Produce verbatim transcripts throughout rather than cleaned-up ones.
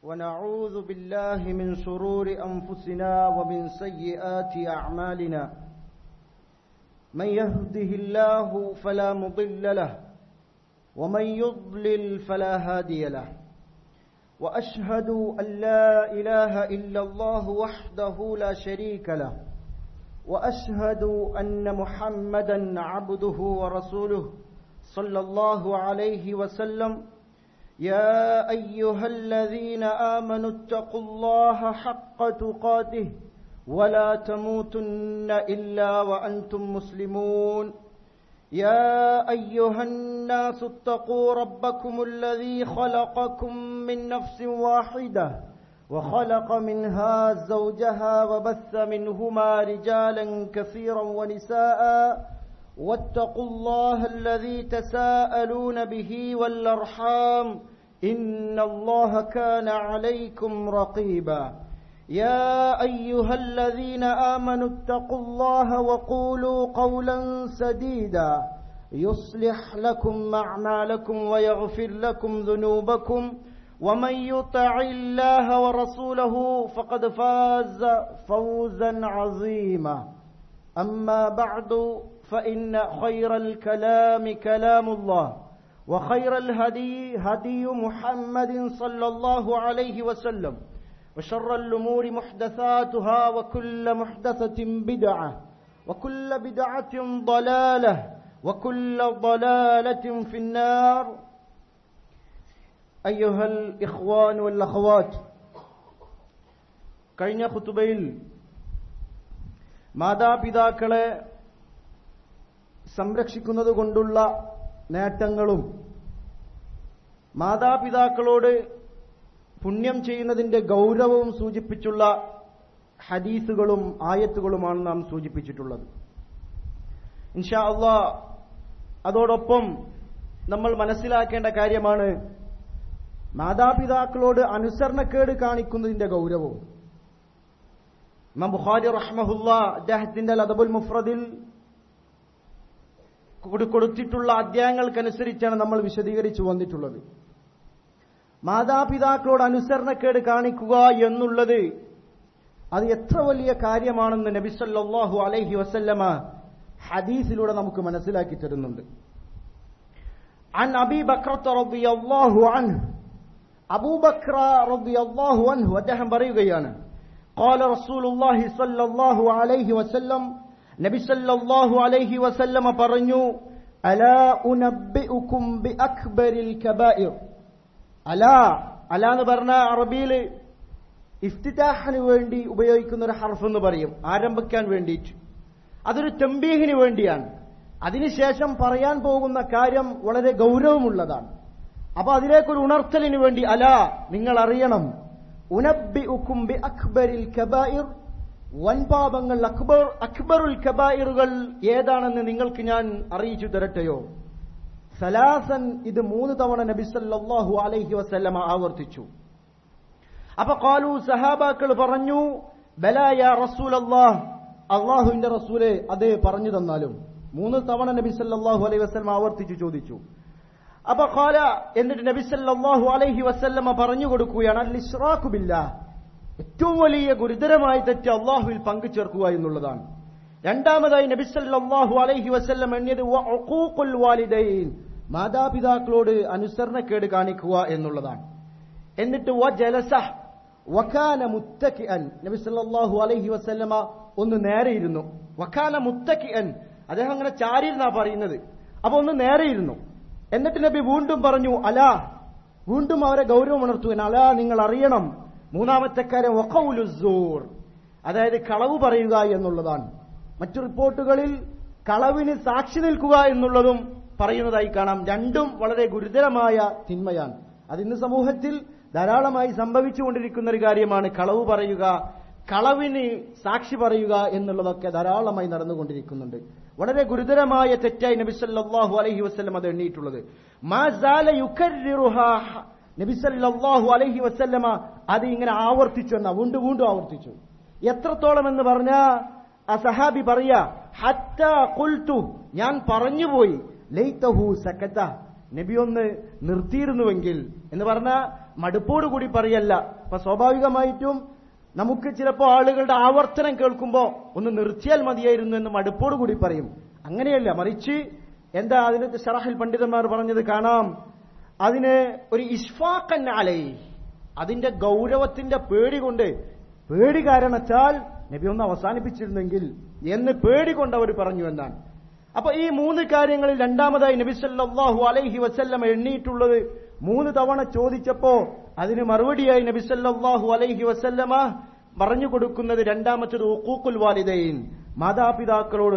ونعوذ بالله من شرور أنفسنا ومن سيئات أعمالنا من يهده الله فلا مضل له ومن يضلل فلا هادي له وأشهد أن لا إله إلا الله وحده لا شريك له وأشهد أن محمدا عبده ورسوله صلى الله عليه وسلم يا أيها الذين آمنوا اتقوا الله حق تقاته ولا تموتن إلا وأنتم مسلمون يا أيها الناس اتقوا ربكم الذي خلقكم من نفس واحدة وخلق منها زوجها وبث منهما رجالا كثيرا ونساء واتقوا الله الذي تساءلون به والأرحام إن الله كان عليكم رقيبا يا أيها الذين آمنوا اتقوا الله وقولوا قولا سديدا يصلح لكم أعمالكم ويغفر لكم ذنوبكم ومن يطع الله ورسوله فقد فاز فوزا عظيما أما بعد فإن خير الكلام كلام الله وخير الهدي هدي محمد صلى الله عليه وسلم وشر الأمور محدثاتها وكل محدثة بدعة وكل بدعة ضلالة وكل ضلالة في النار أيها الإخوان والأخوات കഴിഞ്ഞ ഖുതുബയിൽ മാതാപിതാക്കളെ സംരക്ഷിക്കുന്നത് കൊണ്ടുള്ള നേട്ടങ്ങളും മാതാപിതാക്കളോട് പുണ്യം ചെയ്യുന്നതിന്റെ ഗൗരവവും സൂചിപ്പിച്ചുള്ള ഹദീസുകളും ആയത്തുകളുമാണ് നാം സൂചിപ്പിച്ചിട്ടുള്ളത്. ഇൻഷാ അല്ലാഹ് അതോടൊപ്പം നമ്മൾ മനസ്സിലാക്കേണ്ട കാര്യമാണ് മാതാപിതാക്കളോട് അനുസരണക്കേട് കാണിക്കുന്നതിന്റെ ഗൗരവവും. ഇമാം ബുഖാരി റഹ്മഹുല്ലാഹ് അദ്ദേഹത്തിന്റെ അദബുൽ മുഫ്രദിൽ കൊടുത്തിട്ടുള്ള അധ്യായങ്ങൾക്കനുസരിച്ചാണ് നമ്മൾ വിശദീകരിച്ചു വന്നിട്ടുള്ളത്. മാതാപിതാക്കളോട് അനുസരണക്കേട് കാണിക്കുക എന്നുള്ളത് അത് എത്ര വലിയ കാര്യമാണെന്ന് നബി സല്ലല്ലാഹു അലൈഹി വസല്ലമ ഹദീസിലൂടെ നമുക്ക് മനസ്സിലാക്കി തരുന്നുണ്ട്. അൻ അബീ ബക്രത റളിയല്ലാഹു അൻഹു, അബൂബക്ര റളിയല്ലാഹു അൻഹു അദ്ദേഹം പറയുകയാണ്, ഖാല റസൂലുള്ളാഹി സ്വല്ലല്ലാഹു അലൈഹി വസല്ലം, നബി സല്ലല്ലാഹു അലൈഹി വസല്ലമ പറഞ്ഞു, അലാ ഉനബ്ബിഉകും ബിഅക്ബരിൽ കബായിർ. അലാ അലാ എന്ന് പറഞ്ഞ അറബിയിൽ ഇഫ്തിതാഹിന് വേണ്ടി ഉപയോഗിക്കുന്ന ഒരു ഹർഫ് എന്ന് പറയും, ആരംഭിക്കാൻ വേണ്ടിയിട്ട്. അതൊരു തംബീഹിന് വേണ്ടിയാണ്. അതിനുശേഷം പറയാൻ പോകുന്ന കാര്യം വളരെ ഗൗരവമുള്ളതാണ്. അപ്പൊ അതിലേക്കൊരു ഉണർത്തലിന് വേണ്ടി, അലാ നിങ്ങൾ അറിയണം, ഉനബ്ബിഉകും ബിഅക്ബരിൽ കബായിർ, വൻപാപങ്ങൾ, അക്ബർ അക്ബറുൽ കബായിറുകൾ ഏതാണെന്ന് നിങ്ങൾക്ക് ഞാൻ അറിയിച്ചു തരട്ടെയോ? സലാസൻ, ഇത് മൂന്ന് തവണ നബി സല്ലല്ലാഹു അലൈഹി വസല്ലമ ആവർത്തിച്ചു. അപ്പൊ ഖാലു, സഹാബാക്കൾ പറഞ്ഞു, ബലാ യാ റസൂലല്ലാഹ്, അല്ലാഹുവിന്റെ റസൂലേ അതേ പറഞ്ഞു തന്നാലും. മൂന്ന് തവണ നബി സല്ലല്ലാഹു അലൈഹി വസല്ലമ ആവർത്തിച്ചു ചോദിച്ചു. അപ്പൊ ഖാല, എന്നിട്ട് നബി സല്ലല്ലാഹു അലൈഹി വസല്ലമ പറഞ്ഞു കൊടുക്കുകയാണ്, അൽ ഇശ്റാഖു ബില്ലാഹ്, ഏറ്റവും വലിയ ഗുരുതരമായ തെറ്റ് അള്ളാഹുവിൽ പങ്കു ചേർക്കുക എന്നുള്ളതാണ്. രണ്ടാമതായി നബി സല്ലല്ലാഹു അലൈഹി വസല്ലം എണ്ണിയത് വഉഖൂഖുൽ വാലിദൈൻ, മാതാപിതാക്കളോട് അനുസരണക്കേട് കാണിക്കുക എന്നുള്ളതാണ്. എന്നിട്ട് വജലസ വകാന മുത്തകിഅൻ, നബി സല്ലല്ലാഹു അലൈഹി വസല്ലമ ഒന്ന് നേരെയിരുന്നു. വകാന മുത്തകിഅൻ, അദ്ദേഹം അങ്ങനെ ചാരിയിരുന്നാ പറയുന്നത്. അപ്പൊ ഒന്ന് നേരെയിരുന്നു. എന്നിട്ട് നബി വീണ്ടും പറഞ്ഞു, അലാ, വീണ്ടും അവരെ ഗൗരവം ഉണർത്തുവാൻ, അലാ നിങ്ങൾ അറിയണം, മൂന്നാമത്തെ കാര്യം വഖൗലുസ്സൂർ, അതായത് കളവ് പറയുക എന്നുള്ളതാണ്. മറ്റു റിപ്പോർട്ടുകളിൽ കളവിന് സാക്ഷി നിൽക്കുക എന്നുള്ളതും പറയുന്നതായി കാണാം. രണ്ടും വളരെ ഗുരുതരമായ തിന്മയാണ്. അത് ഇന്ന് സമൂഹത്തിൽ ധാരാളമായി സംഭവിച്ചുകൊണ്ടിരിക്കുന്ന ഒരു കാര്യമാണ്. കളവ് പറയുക, കളവിന് സാക്ഷി പറയുക എന്നുള്ളതൊക്കെ ധാരാളമായി നടന്നുകൊണ്ടിരിക്കുന്നുണ്ട്. വളരെ ഗുരുതരമായ തെറ്റായി നബി സല്ലല്ലാഹു അലൈഹി വസല്ലം അത് എണ്ണിയിട്ടുള്ളത്. മാ സാല യുകർരിറുഹാ, നബി സല്ലല്ലാഹു അലൈഹി വസല്ലമ അത് ഇങ്ങനെ ആവർത്തിച്ചു എന്നാ, വീണ്ടും വീണ്ടും ആവർത്തിച്ചു. എത്രത്തോളം എന്ന് പറഞ്ഞാ ആ സഹാബി പറയാ, ഹത്താ ഖുൽതു, ഞാൻ പറഞ്ഞുപോയി, ലൈതഹു സകത, നബി ഒന്ന് നിർത്തിയിരുന്നുവെങ്കിൽ എന്ന് പറഞ്ഞാൽ മടുപ്പോടുകൂടി പറയല്ല. അപ്പൊ സ്വാഭാവികമായിട്ടും നമുക്ക് ചിലപ്പോൾ ആളുകളുടെ ആവർത്തനം കേൾക്കുമ്പോൾ ഒന്ന് നിർത്തിയാൽ മതിയായിരുന്നു എന്ന് മടുപ്പോടുകൂടി പറയും. അങ്ങനെയല്ല, മറിച്ച് എന്താ അതിന് ശറഹിൽ പണ്ഡിതന്മാർ പറഞ്ഞത് കാണാം, അതിന് ഒരു ഇഷ്ഫാഖൻ അലൈ, അതിന്റെ ഗൗരവത്തിന്റെ പേടി കൊണ്ട്, പേടി കാരണത്താൽ നബി ഒന്ന് അവസാനിപ്പിച്ചിരുന്നെങ്കിൽ എന്ന് പേടി കൊണ്ട് അവർ പറഞ്ഞു എന്നാണ്. അപ്പൊ ഈ മൂന്ന് കാര്യങ്ങളിൽ രണ്ടാമതായി നബി സല്ലല്ലാഹു അലൈഹി വസല്ലം എണ്ണിയിട്ടുള്ളത് മൂന്ന് തവണ ചോദിച്ചപ്പോ അതിന് മറുപടിയായി നബി സല്ലല്ലാഹു അലൈഹി വസല്ലമ പറഞ്ഞു കൊടുക്കുന്നത് രണ്ടാമത്തേത് ഉഖൂഖുൽ വാലിദൈൻ, മാതാപിതാക്കളോട്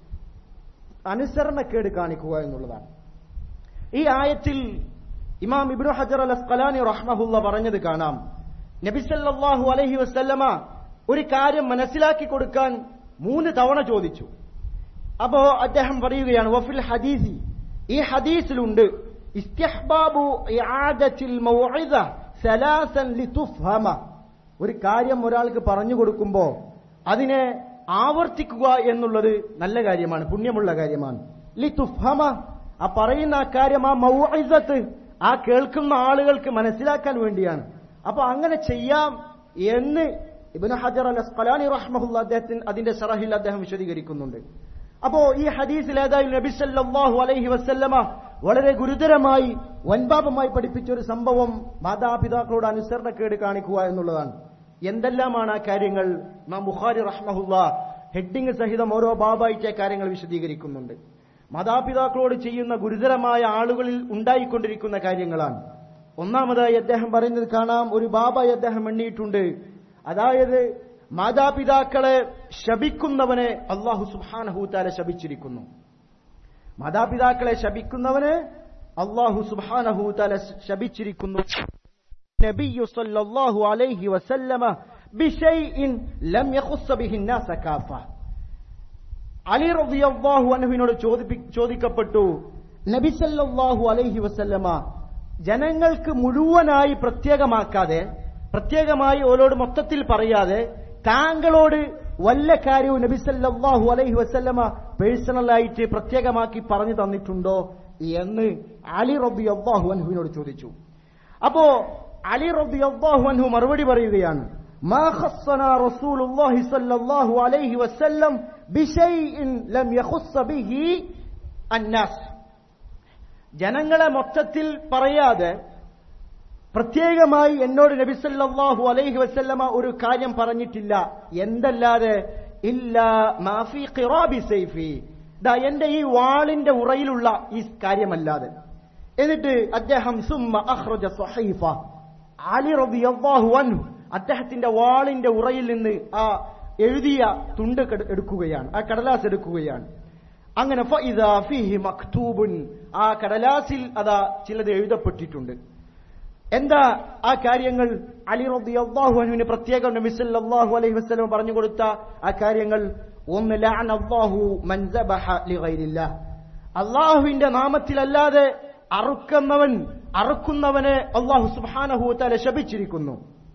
അനുസരണക്കേട് കാണിക്കുക എന്നുള്ളതാണ്. ഈ ആയത്തിൽ ഇമാം ഇബ്നു ഹജർ അൽ അസ്ഖലാനി റഹ്മഹുല്ല പറഞ്ഞത് കാണാം, നബി സല്ലല്ലാഹു അലൈഹി വസല്ലമ ഒരു കാര്യം മനസ്സിലാക്കി കൊടുക്കാൻ മൂന്ന് തവണ ചോദിച്ചു. അപ്പോ അദ്ദേഹം പറയുകയാണ്, വഫിൽ ഹദീസി, ഈ ഹദീസിലുണ്ട് ഇസ്തിഹ്ബാബു ഇആദത്തിൽ മൗഇദ സലാസൻ ലിതുഫഹമ, ഒരു കാര്യം ഒരാൾക്ക് പറഞ്ഞു കൊടുക്കുമ്പോ അതിനെ ആവർത്തിക്കുക എന്നുള്ളത് നല്ല കാര്യമാണ്, പുണ്യമുള്ള കാര്യമാണ്. ലിതുഫഹമ, ആ പറയുന്ന ആ കാര്യം, ആ മൗഇദത്ത് ആ കേൾക്കുന്ന ആളുകൾക്ക് മനസ്സിലാക്കാൻ വേണ്ടിയാണ്. അപ്പൊ അങ്ങനെ ചെയ്യാം എന്ന് ഇബ്നു ഹജർ അൽ അസ്ഖലാനി റഹ്മഹുല്ല അദ്ദേഹത്തിന് അതിന്റെ ശറഹിൽ അദ്ദേഹം വിശദീകരിക്കുന്നുണ്ട്. അപ്പോ ഈ ഹദീസിൽ ഏതായാലും നബി സല്ലല്ലാഹു അലൈഹി വസല്ലമ വളരെ ഗുരുതരമായി വൻപാപമായി പഠിപ്പിച്ച ഒരു സംഭവം മാതാപിതാക്കളോട് അനുസരണക്കേട് കാണിക്കുക എന്നുള്ളതാണ്. എന്തെല്ലാമാണ് ആ കാര്യങ്ങൾ? ഇമാം ബുഖാരി റഹ്മഹുല്ല ഹെഡിങ് സഹിതം ഓരോ ബാബായിട്ട് കാര്യങ്ങൾ വിശദീകരിക്കുന്നുണ്ട്. മാതാപിതാക്കളോട് ചെയ്യുന്ന ഗുരുതരമായ ആളുകളിൽ ഉണ്ടായിക്കൊണ്ടിരിക്കുന്ന കാര്യങ്ങളാണ്. ഒന്നാമതായി അദ്ദേഹം പറയുന്നത് കാണാം, ഒരു ബാബായി അദ്ദേഹം എണ്ണിയിട്ടുണ്ട്, അതായത് മാതാപിതാക്കളെ ശപിക്കുന്നവനെ അല്ലാഹു സുബ്ഹാനഹു തആല ശപിച്ചിരിക്കുന്നു. മാതാപിതാക്കളെ ശപിക്കുന്നവനെ അല്ലാഹു സുബ്ഹാനഹു തആല ശപിച്ചിരിക്കുന്നു. നബിയു സല്ലല്ലാഹു അലൈഹി വസല്ലമ ബിശൈഇൻ ലം യഖുസ്സ ബിഹി الناس കാഫ. അലി റളിയല്ലാഹു അൻഹുവിനോട് ചോദിക്കപ്പെട്ടു, നബി സല്ലല്ലാഹു അലൈഹി വസല്ലമ ജനങ്ങൾക്ക് മുഴുവനായി പ്രത്യേകമാക്കാതെ, പ്രത്യേകമായി ഓരോട് മൊത്തത്തിൽ പറയാതെ താങ്കളോട് വല്ല കാര്യവും നബി സല്ലല്ലാഹു അലൈഹി വസല്ലമ പേഴ്സണലായിട്ട് പ്രത്യേകമാക്കി പറഞ്ഞു തന്നിട്ടുണ്ടോ എന്ന് അലി റളിയല്ലാഹു അൻഹുവിനോട് ചോദിച്ചു. അപ്പോ അലി റളിയല്ലാഹു അൻഹു മറുപടി പറയുകയാണ്, മാ ഖസ്സനാ റസൂലുള്ളാഹി സ്വല്ലല്ലാഹു അലൈഹി വസല്ലം ബിശൈഇൻ ലം യഖുസ്സ ബിഹി അന്നാസ്. ജനങ്ങളെ മൊത്തത്തിൽ പറയാതെ പ്രത്യേകമായി എന്നോട് നബി സല്ലല്ലാഹു അലൈഹി വസല്ലമ ഒരു കാര്യം പറഞ്ഞിട്ടില്ല, എന്തല്ലാതെ ഇല്ലാ മാ ഫീ ഖിറാബി സൈഫി, ദാ എന്റെ ഈ വാളിന്റെ ഉറയിലുള്ള ഈ കാര്യമല്ലാതെ. എന്നിട്ട് അദ്ദേഹം സുമ്മ അഖ്റജ സഹീഫ, അലി റളിയല്ലാഹു അൻഹു അദ്ദേഹത്തിന്റെ വാളിന്റെ ഉറയിൽ നിന്ന് ആ എഴുതിയ തുണ്ട് എടുക്കുകയാണ്, ആ കടലാസ് എടുക്കുകയാണ്. അങ്ങനെ ഫഇദാ ഫീഹി മക്തൂബുൻ, ആ കടലാസിൽ അതാ ചിലത് എഴുതപ്പെട്ടിട്ടുണ്ട്. എന്താ ആ കാര്യങ്ങൾ? അലി റളിയല്ലാഹു അൻഹുവിന് പ്രത്യേകം നബി സല്ലല്ലാഹു അലൈഹി വസല്ലം പറഞ്ഞു കൊടുത്ത ആ കാര്യങ്ങൾ, ഒന്ന് ലഅനല്ലാഹു മൻ സബഹ ലിഗൈരില്ലാഹ്, അല്ലാഹുവിന്റെ നാമത്തിലല്ലാതെ അറുക്കുന്നവൻ അറുക്കുന്നവനെ അല്ലാഹു സുബ്ഹാനഹു വ തആല ശപിച്ചിരിക്കുന്നു.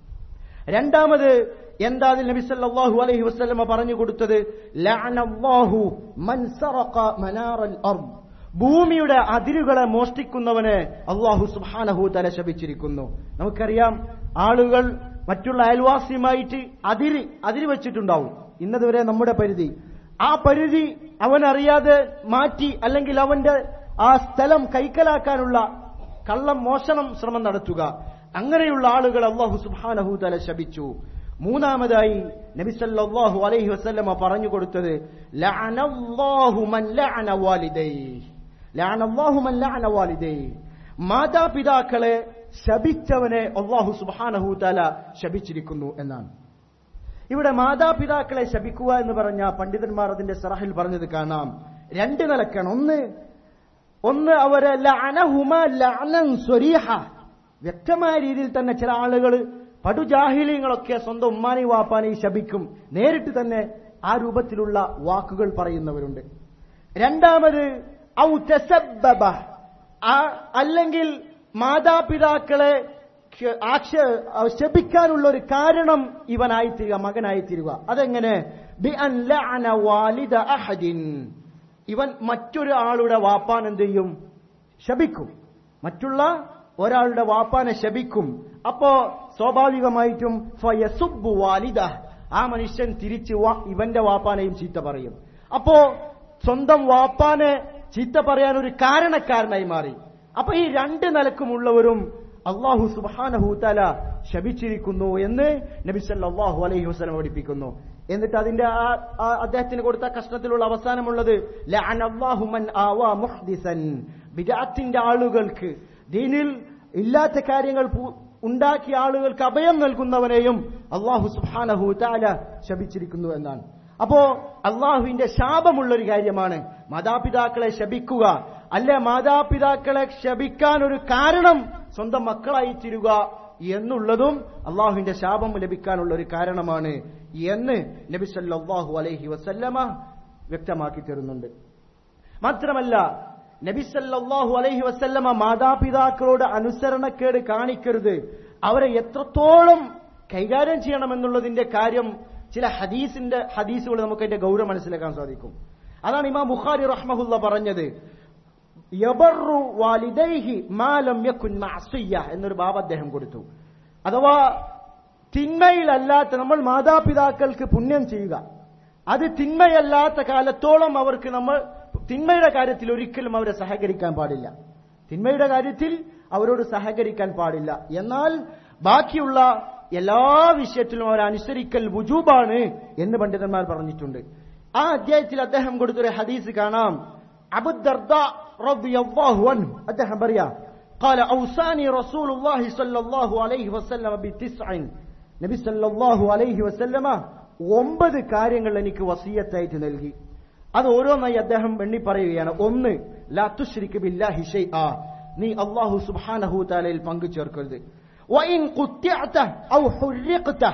രണ്ടാമത് എന്താ അതിൽ നബി സല്ലല്ലാഹു അലൈഹി വസല്ലം പറഞ്ഞു കൊടുത്തത്, ലഅനല്ലാഹു മൻ സറഖ മനാറൽ അർദ്, ഭൂമിയുടെ അതിരുകളെ മോഷ്ടിക്കുന്നവനെ അല്ലാഹു സുബ്ഹാനഹു വ തആല ശപിച്ചിരിക്കുന്നു. നമുക്കറിയാം, ആളുകൾ മറ്റുള്ള അയൽവാസിയുമായിട്ട് അതിര് അതിര് വെച്ചിട്ടുണ്ടാവും, ഇന്നതുവരെ നമ്മുടെ പരിധി, ആ പരിധി അവനറിയാതെ മാറ്റി അല്ലെങ്കിൽ അവന്റെ ആ സ്ഥലം കൈക്കലാക്കാനുള്ള കള്ളം മോഷണം ശ്രമം നടത്തുക, അങ്ങനെയുള്ള ആളുകൾ അല്ലാഹു സുബ്ഹാനഹു വ തആല ശപിച്ചു. മൂന്നാമതായി നബി സല്ലല്ലാഹു അലൈഹി വസല്ലമ പറഞ്ഞു കൊടുത്തത്, ലഅനല്ലാഹു മൻ ലഅന വാലിദൈഹി, ലഅനല്ലാഹു മൻ ലഅന വാലിദൈഹി, മാതാപിതാക്കളെ ശപിച്ചവനെ അല്ലാഹു സുബ്ഹാനഹു വ തആല ശപിച്ചിരിക്കുന്നു എന്നാണ്. ഇവിടെ മാതാപിതാക്കളെ ശപിക്കുക എന്ന് പറഞ്ഞ പണ്ഡിതന്മാർ അതിന്റെ ശറഹിൽ പറഞ്ഞത് കാണാം, രണ്ട് നിലക്കാണ്. ഒന്ന് ഒന്ന് അവരെ ലഅനഹുമ ലഅനൻ സ്വരീഹ, വ്യക്തമായ രീതിയിൽ തന്നെ ചില ആളുകൾ പടുജാഹിലീങ്ങളൊക്കെ സ്വന്തം ഉമ്മാനെയും വാപ്പാനെയും ശപിക്കും, നേരിട്ട് തന്നെ ആ രൂപത്തിലുള്ള വാക്കുകൾ പറയുന്നവരുണ്ട്. രണ്ടാമത് ഔ തസബ്ബബ, അല്ലെങ്കിൽ മാതാപിതാക്കളെ ശപിക്കാനുള്ള ഒരു കാരണം ഇവനായിത്തീരുക, മകനായിത്തീരുക. അതെങ്ങനെ? ബി അൻ ലഅന വാലിദ അഹദിൻ, ഇവൻ മറ്റൊരു ആളുടെ വാപ്പാൻ എന്ത് ചെയ്യും? ശപിക്കും, മറ്റുള്ള ഒരാളുടെ വാപ്പാനെ ശപിക്കും. അപ്പോ സ്വാഭാവികമായിട്ടും ഫയസുബ്ബു വാലിദഹ, ആ മനുഷ്യൻ തിരിച്ച് ഇവന്റെ വാപ്പാനെയും ചീത്ത പറയും. അപ്പോ സ്വന്തം വാപ്പാനെ ചീത്ത പറയാൻ ഒരു കാരണക്കാരനായി മാറി. അപ്പൊ ഈ രണ്ട് നിലക്കുമുള്ളവരും അല്ലാഹു സുബ്ഹാനഹു തആല ശപിച്ചിരിക്കുന്നു എന്ന് നബി സല്ലല്ലാഹു അലൈഹി വസല്ലം പഠിപ്പിക്കുന്നു. എന്നിട്ട് അതിന്റെ ആ അദ്ദേഹത്തിന് കൊടുത്ത കഷ്ണത്തിലുള്ള അവസാനമുള്ളത് ലഅനല്ലാഹു മൻ ആവാ മുഹ്ദിസൻ, ബിദ്അത്തിന്റെ ആളുകൾക്ക്, ദീനിൽ ഇല്ലാത്ത കാര്യങ്ങൾ ഉണ്ടാക്കിയ ആളുകൾക്ക് അഭയം നൽകുന്നവനെയും അല്ലാഹു സുബ്ഹാനഹു തആല ശപിച്ചിരിക്കുന്നു എന്നാണ്. അപ്പോ അള്ളാഹുവിന്റെ ശാപമുള്ളൊരു കാര്യമാണ് മാതാപിതാക്കളെ ശപിക്കുക. അല്ലെ മാതാപിതാക്കളെ ശപിക്കാൻ ഒരു കാരണം സ്വന്തം മക്കളായി തീരുക എന്നുള്ളതും അള്ളാഹുവിന്റെ ശാപം ലഭിക്കാനുള്ള ഒരു കാരണമാണ് എന്ന് നബി സല്ലല്ലാഹു അലൈഹി വസല്ലമ വ്യക്തമാക്കി തരുന്നുണ്ട്. മാത്രമല്ല നബി സല്ലല്ലാഹു അലൈഹി വസല്ലമ മാതാപിതാക്കളോട് അനുസരണക്കേട് കാണിക്കരുത്, അവരെ എത്രത്തോളം കൈകാര്യം ചെയ്യണമെന്നുള്ളതിന്റെ കാര്യം ചില ഹദീസിന്റെ ഹദീസുകൾ നമുക്ക് അതിന്റെ ഗൗരവം മനസ്സിലാക്കാൻ സാധിക്കും. അതാണ് ഇമാം ബുഖാരി റഹ്മഹുല്ല പറഞ്ഞത്, യബറു വാലിദൈഹി മാ ലം യകുൻ മഅസിയ്യ എന്നൊരു ബാബ് അദ്ദേഹം കൊടുത്തു. അഥവാ തിന്മയിലല്ലാത്ത, നമ്മൾ മാതാപിതാക്കൾക്ക് പുണ്യം ചെയ്യുക, അത് തിന്മയല്ലാത്ത കാലത്തോളം അവർക്ക് നമ്മൾ തിന്മയുടെ കാര്യത്തിൽ ഒരിക്കലും അവരെ സഹകരിക്കാൻ പാടില്ല. തിന്മയുടെ കാര്യത്തിൽ അവരോട് സഹകരിക്കാൻ പാടില്ല. എന്നാൽ ബാക്കിയുള്ള എല്ലാ വിഷയത്തിലും അവർ അനുസരിക്കൽ വുജൂബാണ് എന്ന് പണ്ഡിതന്മാർ പറഞ്ഞിട്ടുണ്ട്. ആ അധ്യായത്തിൽ അദ്ദേഹം കൊടുത്തൊരു ഹദീസ് കാണാം. അബൂ ദർദാ റളിയല്ലാഹു അൻഹു അദ്ദേഹം പറയാ, قال اوصاني رسول الله صلى الله عليه وسلم بتسع, നബി സല്ലല്ലാഹു അലൈഹി വസല്ലമ ഒമ്പത് കാര്യങ്ങൾ എനിക്ക് വസിയത്തായിട്ട് നൽകി. അത് ഓരോന്നായി അദ്ദേഹം എണ്ണി പറയുകയാണ്. ഒന്ന്, ലാ തുശ്രിക് ബില്ലാഹി ഷൈആ, നീ അല്ലാഹു സുബ്ഹാനഹു തആലയിൽ പങ്കു ചേർക്കരുത്. വഇൻ ഖുത്തിഅത ഔ ഹുർരിഖത,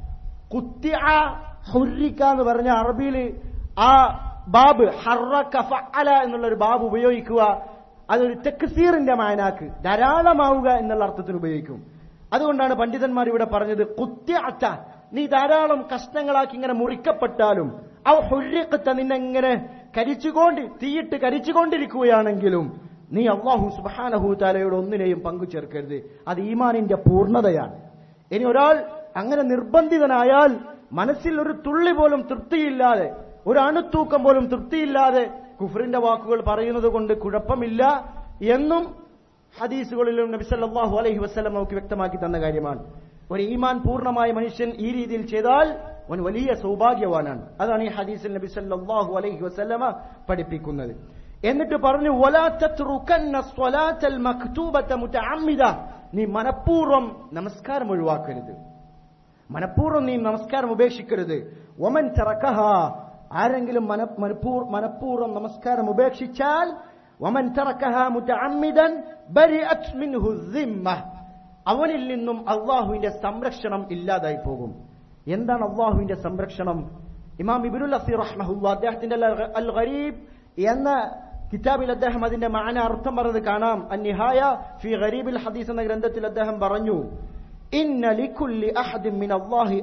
ഖുത്തിഅ ഹുർരിക എന്ന് പറഞ്ഞ അറബിയിൽ ആ ബാബ് ഹറക ഫഅല എന്നുള്ള ഒരു ബാബ് ഉപയോഗിക്കുക, അതൊരു തക്സീറിന്റെ മാനാക്ക് ധാരാളമാവുക എന്നുള്ള അർത്ഥത്തിൽ ഉപയോഗിക്കും. അതുകൊണ്ടാണ് പണ്ഡിതന്മാർ ഇവിടെ പറഞ്ഞത് ഖുത്തിഅത, നീ ധാരാളം കഷ്ണങ്ങളാക്കി ഇങ്ങനെ മുറിക്കപ്പെട്ടാലും, ഔ ഹുർരിഖത, നിന്നെങ്ങനെ കരിച്ചുകൊണ്ട് തീയിട്ട് കരിച്ചുകൊണ്ടിരിക്കുകയാണെങ്കിലും നീ അല്ലാഹു സുബ്ഹാനഹു തആലയോട് ഒന്നിനെയും പങ്കു ചേർക്കരുത്. അത് ഈമാനിന്റെ പൂർണ്ണതയാണ്. ഇനി ഒരാൾ അങ്ങനെ നിർബന്ധിതനായാൽ മനസ്സിൽ ഒരു തുള്ളി പോലും തൃപ്തിയില്ലാതെ, ഒരു അണുത്തൂക്കം പോലും തൃപ്തിയില്ലാതെ കുഫറിന്റെ വാക്കുകൾ പറയുന്നത് കൊണ്ട് കുഴപ്പമില്ല എന്നും ഹദീസുകളിലും നബി സല്ലല്ലാഹു അലൈഹി വസല്ലം നമുക്ക് വ്യക്തമാക്കി തന്ന കാര്യമാണ്. ഒരു ഈമാൻ പൂർണ്ണമായ മനുഷ്യൻ ഈ രീതിയിൽ ചെയ്താൽ അവൻ വലിയ സൗഭാഗ്യവാനാണ്. അതാണ് ഈ ഹദീസിൽ നബി സല്ലല്ലാഹു അലൈഹി വസല്ലമ പഠിപ്പിക്കുന്നത്. എന്നിട്ട് പറഞ്ഞു, വലാ തത്റുകന്ന സ്വലാത്തൽ മക്തൂബത മുതഅമ്മിദ, നീ മനഃപൂർവ്വം നമസ്കാരം ഒഴിവാക്കരുത്, മനഃപൂർവ്വം നീ നമസ്കാരം ഉപേക്ഷിക്കരുത്. വമൻ തറകഹ, ആരെങ്കിലും മനഃപൂർവ്വം നമസ്കാരം ഉപേക്ഷിച്ചാൽ, വമൻ തറകഹ മുതഅമ്മിദൻ ബരിഅത് മിൻഹു സിമ്മ, അവനിൽ നിന്നും അല്ലാഹുവിന്റെ സംരക്ഷണം ഇല്ലാതായി പോകും. എന്താണ് അല്ലാഹുവിന്റെ സംരക്ഷണം? ഇമാം ഇബ്നുൽ അസീർ റഹ്മഹുല്ലാ അദ്ദേഹത്തിന്റെ അൽ ഗരീബ് എന്ന കിതാബിൽ അദ്ദേഹം അതിന്റെ മഅന അർത്ഥം പറഞ്ഞത് കാണാം. അന്നിഹായ ഫി ഗരീബിൽ ഹദീസ് എന്ന ഗ്രന്ഥത്തിൽ അദ്ദേഹം പറഞ്ഞു, ഇന്ന ലികുല്ലി അഹദിൻ മിനല്ലാഹി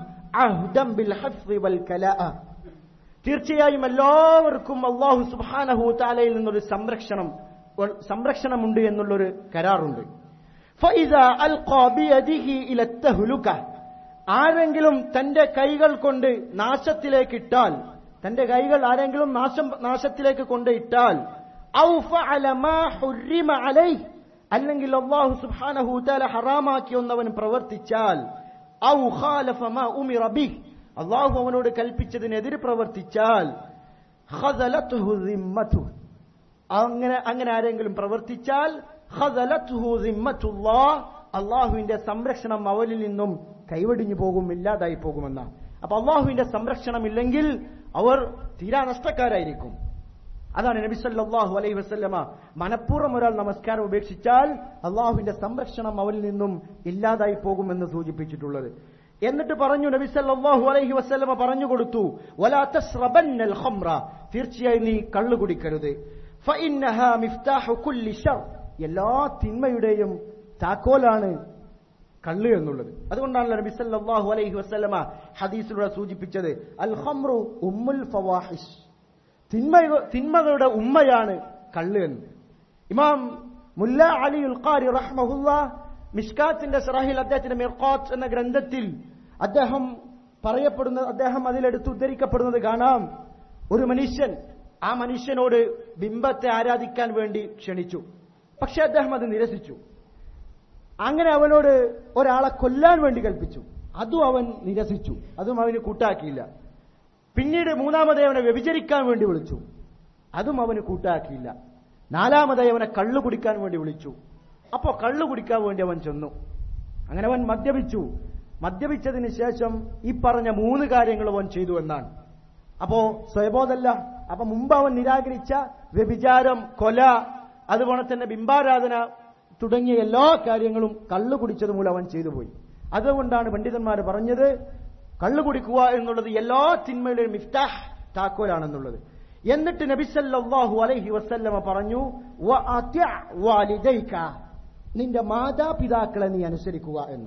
അഹ്ദൻ ബിൽ ഹഫ്ളി വൽ കലാഅ, തീർച്ചയായും എല്ലാവർക്കും അല്ലാഹു സുബ്ഹാനഹു തആലയിൽ നിന്നൊരു സംരക്ഷണം സംരക്ഷണമുണ്ട് എന്നുള്ളൊരു കരാറുണ്ട്. ഫഇദാ അൽഖാ ബിയദിഹി ഇല തഹ്ലുക, ആരെങ്കിലും തന്റെ കൈകൾ കൊണ്ട് നാശത്തിലേക്ക് ഇട്ടാൽ, തന്റെ കൈകൾ ആരെങ്കിലും നാശം നാശത്തിലേക്ക് കൊണ്ടിട്ടാൽ, ഔ ഫഅല മാ ഹുർരിമ അലൈഹി, അല്ലെങ്കിൽ അല്ലാഹു സുബ്ഹാനഹു തആല ഹറാമാക്കി ഒന്നവൻ പ്രവർത്തിച്ചാൽ, ഔ ഖാലഫ മാ ഉമിറ ബിഹി, അല്ലാഹു അവനോട് കൽപ്പിച്ചതിനെതിരെ പ്രവർത്തിച്ചാൽ, ഖസലതുഹു സിമ്മതു, അങ്ങനെ അങ്ങനെ ആരെങ്കിലും പ്രവർത്തിച്ചാൽ ഖസലതുഹു സിമ്മത്തുല്ലാഹ്, അല്ലാഹുവിന്റെ സംരക്ഷണം അവനിൽ നിന്നും കൈവടിഞ്ഞു പോകും, ഇല്ലാതായി പോകുമെന്നാണ്. അപ്പൊ അല്ലാഹുവിന്റെ സംരക്ഷണം ഇല്ലെങ്കിൽ അവർ തീരാ നഷ്ടക്കാരായിരിക്കും. അതാണ് നബി സല്ലല്ലാഹു അലൈഹി വസല്ലമ മനഃപൂർവ്വം ഒരാൾ നമസ്കാരം ഉപേക്ഷിച്ചാൽ അല്ലാഹുവിന്റെ സംരക്ഷണം അവനിൽ നിന്നും ഇല്ലാതായി പോകുമെന്ന് സൂചിപ്പിച്ചിട്ടുള്ളത്. എന്നിട്ട് പറഞ്ഞു, നബി സല്ലല്ലാഹു അലൈഹി വസല്ലമ പറഞ്ഞു കൊടുത്തു, വലാ തശ്റബന്നൽ ഖംറ, തീർച്ചയായും നീ കള്ളു കുടിക്കരുത്. ഫഇന്നഹാ മിഫ്താഹു കുല്ലി ശർ, എല്ലാ തിന്മയുടെയും താക്കോലാണ് കള്ള് എന്നുള്ളത്. അതുകൊണ്ടാണല്ലോ നബി സല്ലല്ലാഹു അലൈഹി വസല്ലമ ഹദീസിലൂടെ സൂചിപ്പിച്ചത് അൽ ഖംറു ഉമ്മുൽ ഫവാഹിഷ്, തിന്മ തിന്മകളുടെ ഉമ്മയാണ് കള്ള് എന്ന്. ഇമാം മുല്ല അലിയുൽ ഖാരി റഹ്മഹുല്ലാ മിഷ്കാത്തിന്റെ ശറഹിൽ അദ്ദേഹത്തിന്റെ മിർഖാത്ത് എന്ന ഗ്രന്ഥത്തിൽ അദ്ദേഹം പറയപ്പെടുന്ന അദ്ദേഹം അതിലെടുത്ത് ഉദ്ധരിക്കപ്പെടുന്നത് കാണാം. ഒരു മനുഷ്യൻ ആ മനുഷ്യനോട് ബിംബത്തെ ആരാധിക്കാൻ വേണ്ടി ക്ഷണിച്ചു. പക്ഷെ അദ്ദേഹം അത് നിരസിച്ചു. അങ്ങനെ അവനോട് ഒരാളെ കൊല്ലാൻ വേണ്ടി കൽപ്പിച്ചു. അതും അവൻ നിരസിച്ചു. അതും അവന് കൂട്ടാക്കിയില്ല. പിന്നീട് മൂന്നാമതായി അവനെ വ്യഭിചരിക്കാൻ വേണ്ടി വിളിച്ചു. അതും അവന് കൂട്ടാക്കിയില്ല. നാലാമതായി അവനെ കള്ളു കുടിക്കാൻ വേണ്ടി വിളിച്ചു. അപ്പോ കള്ളു കുടിക്കാൻ വേണ്ടി അവൻ ചെന്നു. അങ്ങനെ അവൻ മദ്യപിച്ചു. മദ്യപിച്ചതിന് ശേഷം ഈ പറഞ്ഞ മൂന്ന് കാര്യങ്ങൾ അവൻ ചെയ്തു എന്നാണ്. അപ്പോ സ്വയബോധല്ല. അപ്പൊ മുമ്പ് അവൻ നിരാകരിച്ച വ്യഭിചാരം, കൊല, അതുപോലെ തന്നെ ബിംബാരാധന തുടങ്ങിയ എല്ലാ കാര്യങ്ങളും കള്ളു കുടിച്ചത് മൂലം അവൻ ചെയ്തു പോയി. അതുകൊണ്ടാണ് പണ്ഡിതന്മാർ പറഞ്ഞത് കള്ളു കുടിക്കുക എന്നുള്ളത് എല്ലാ തിന്മയുടെയും മിഫ്താഹ്, താക്കോലാണെന്നുള്ളത്. എന്നിട്ട് നബി സല്ലല്ലാഹു അലൈഹി വസല്ലമ പറഞ്ഞു, വഅതി വാലിദൈക, നിന്റെ മാതാപിതാക്കളെ നീ അനുസരിക്കുക എന്ന്.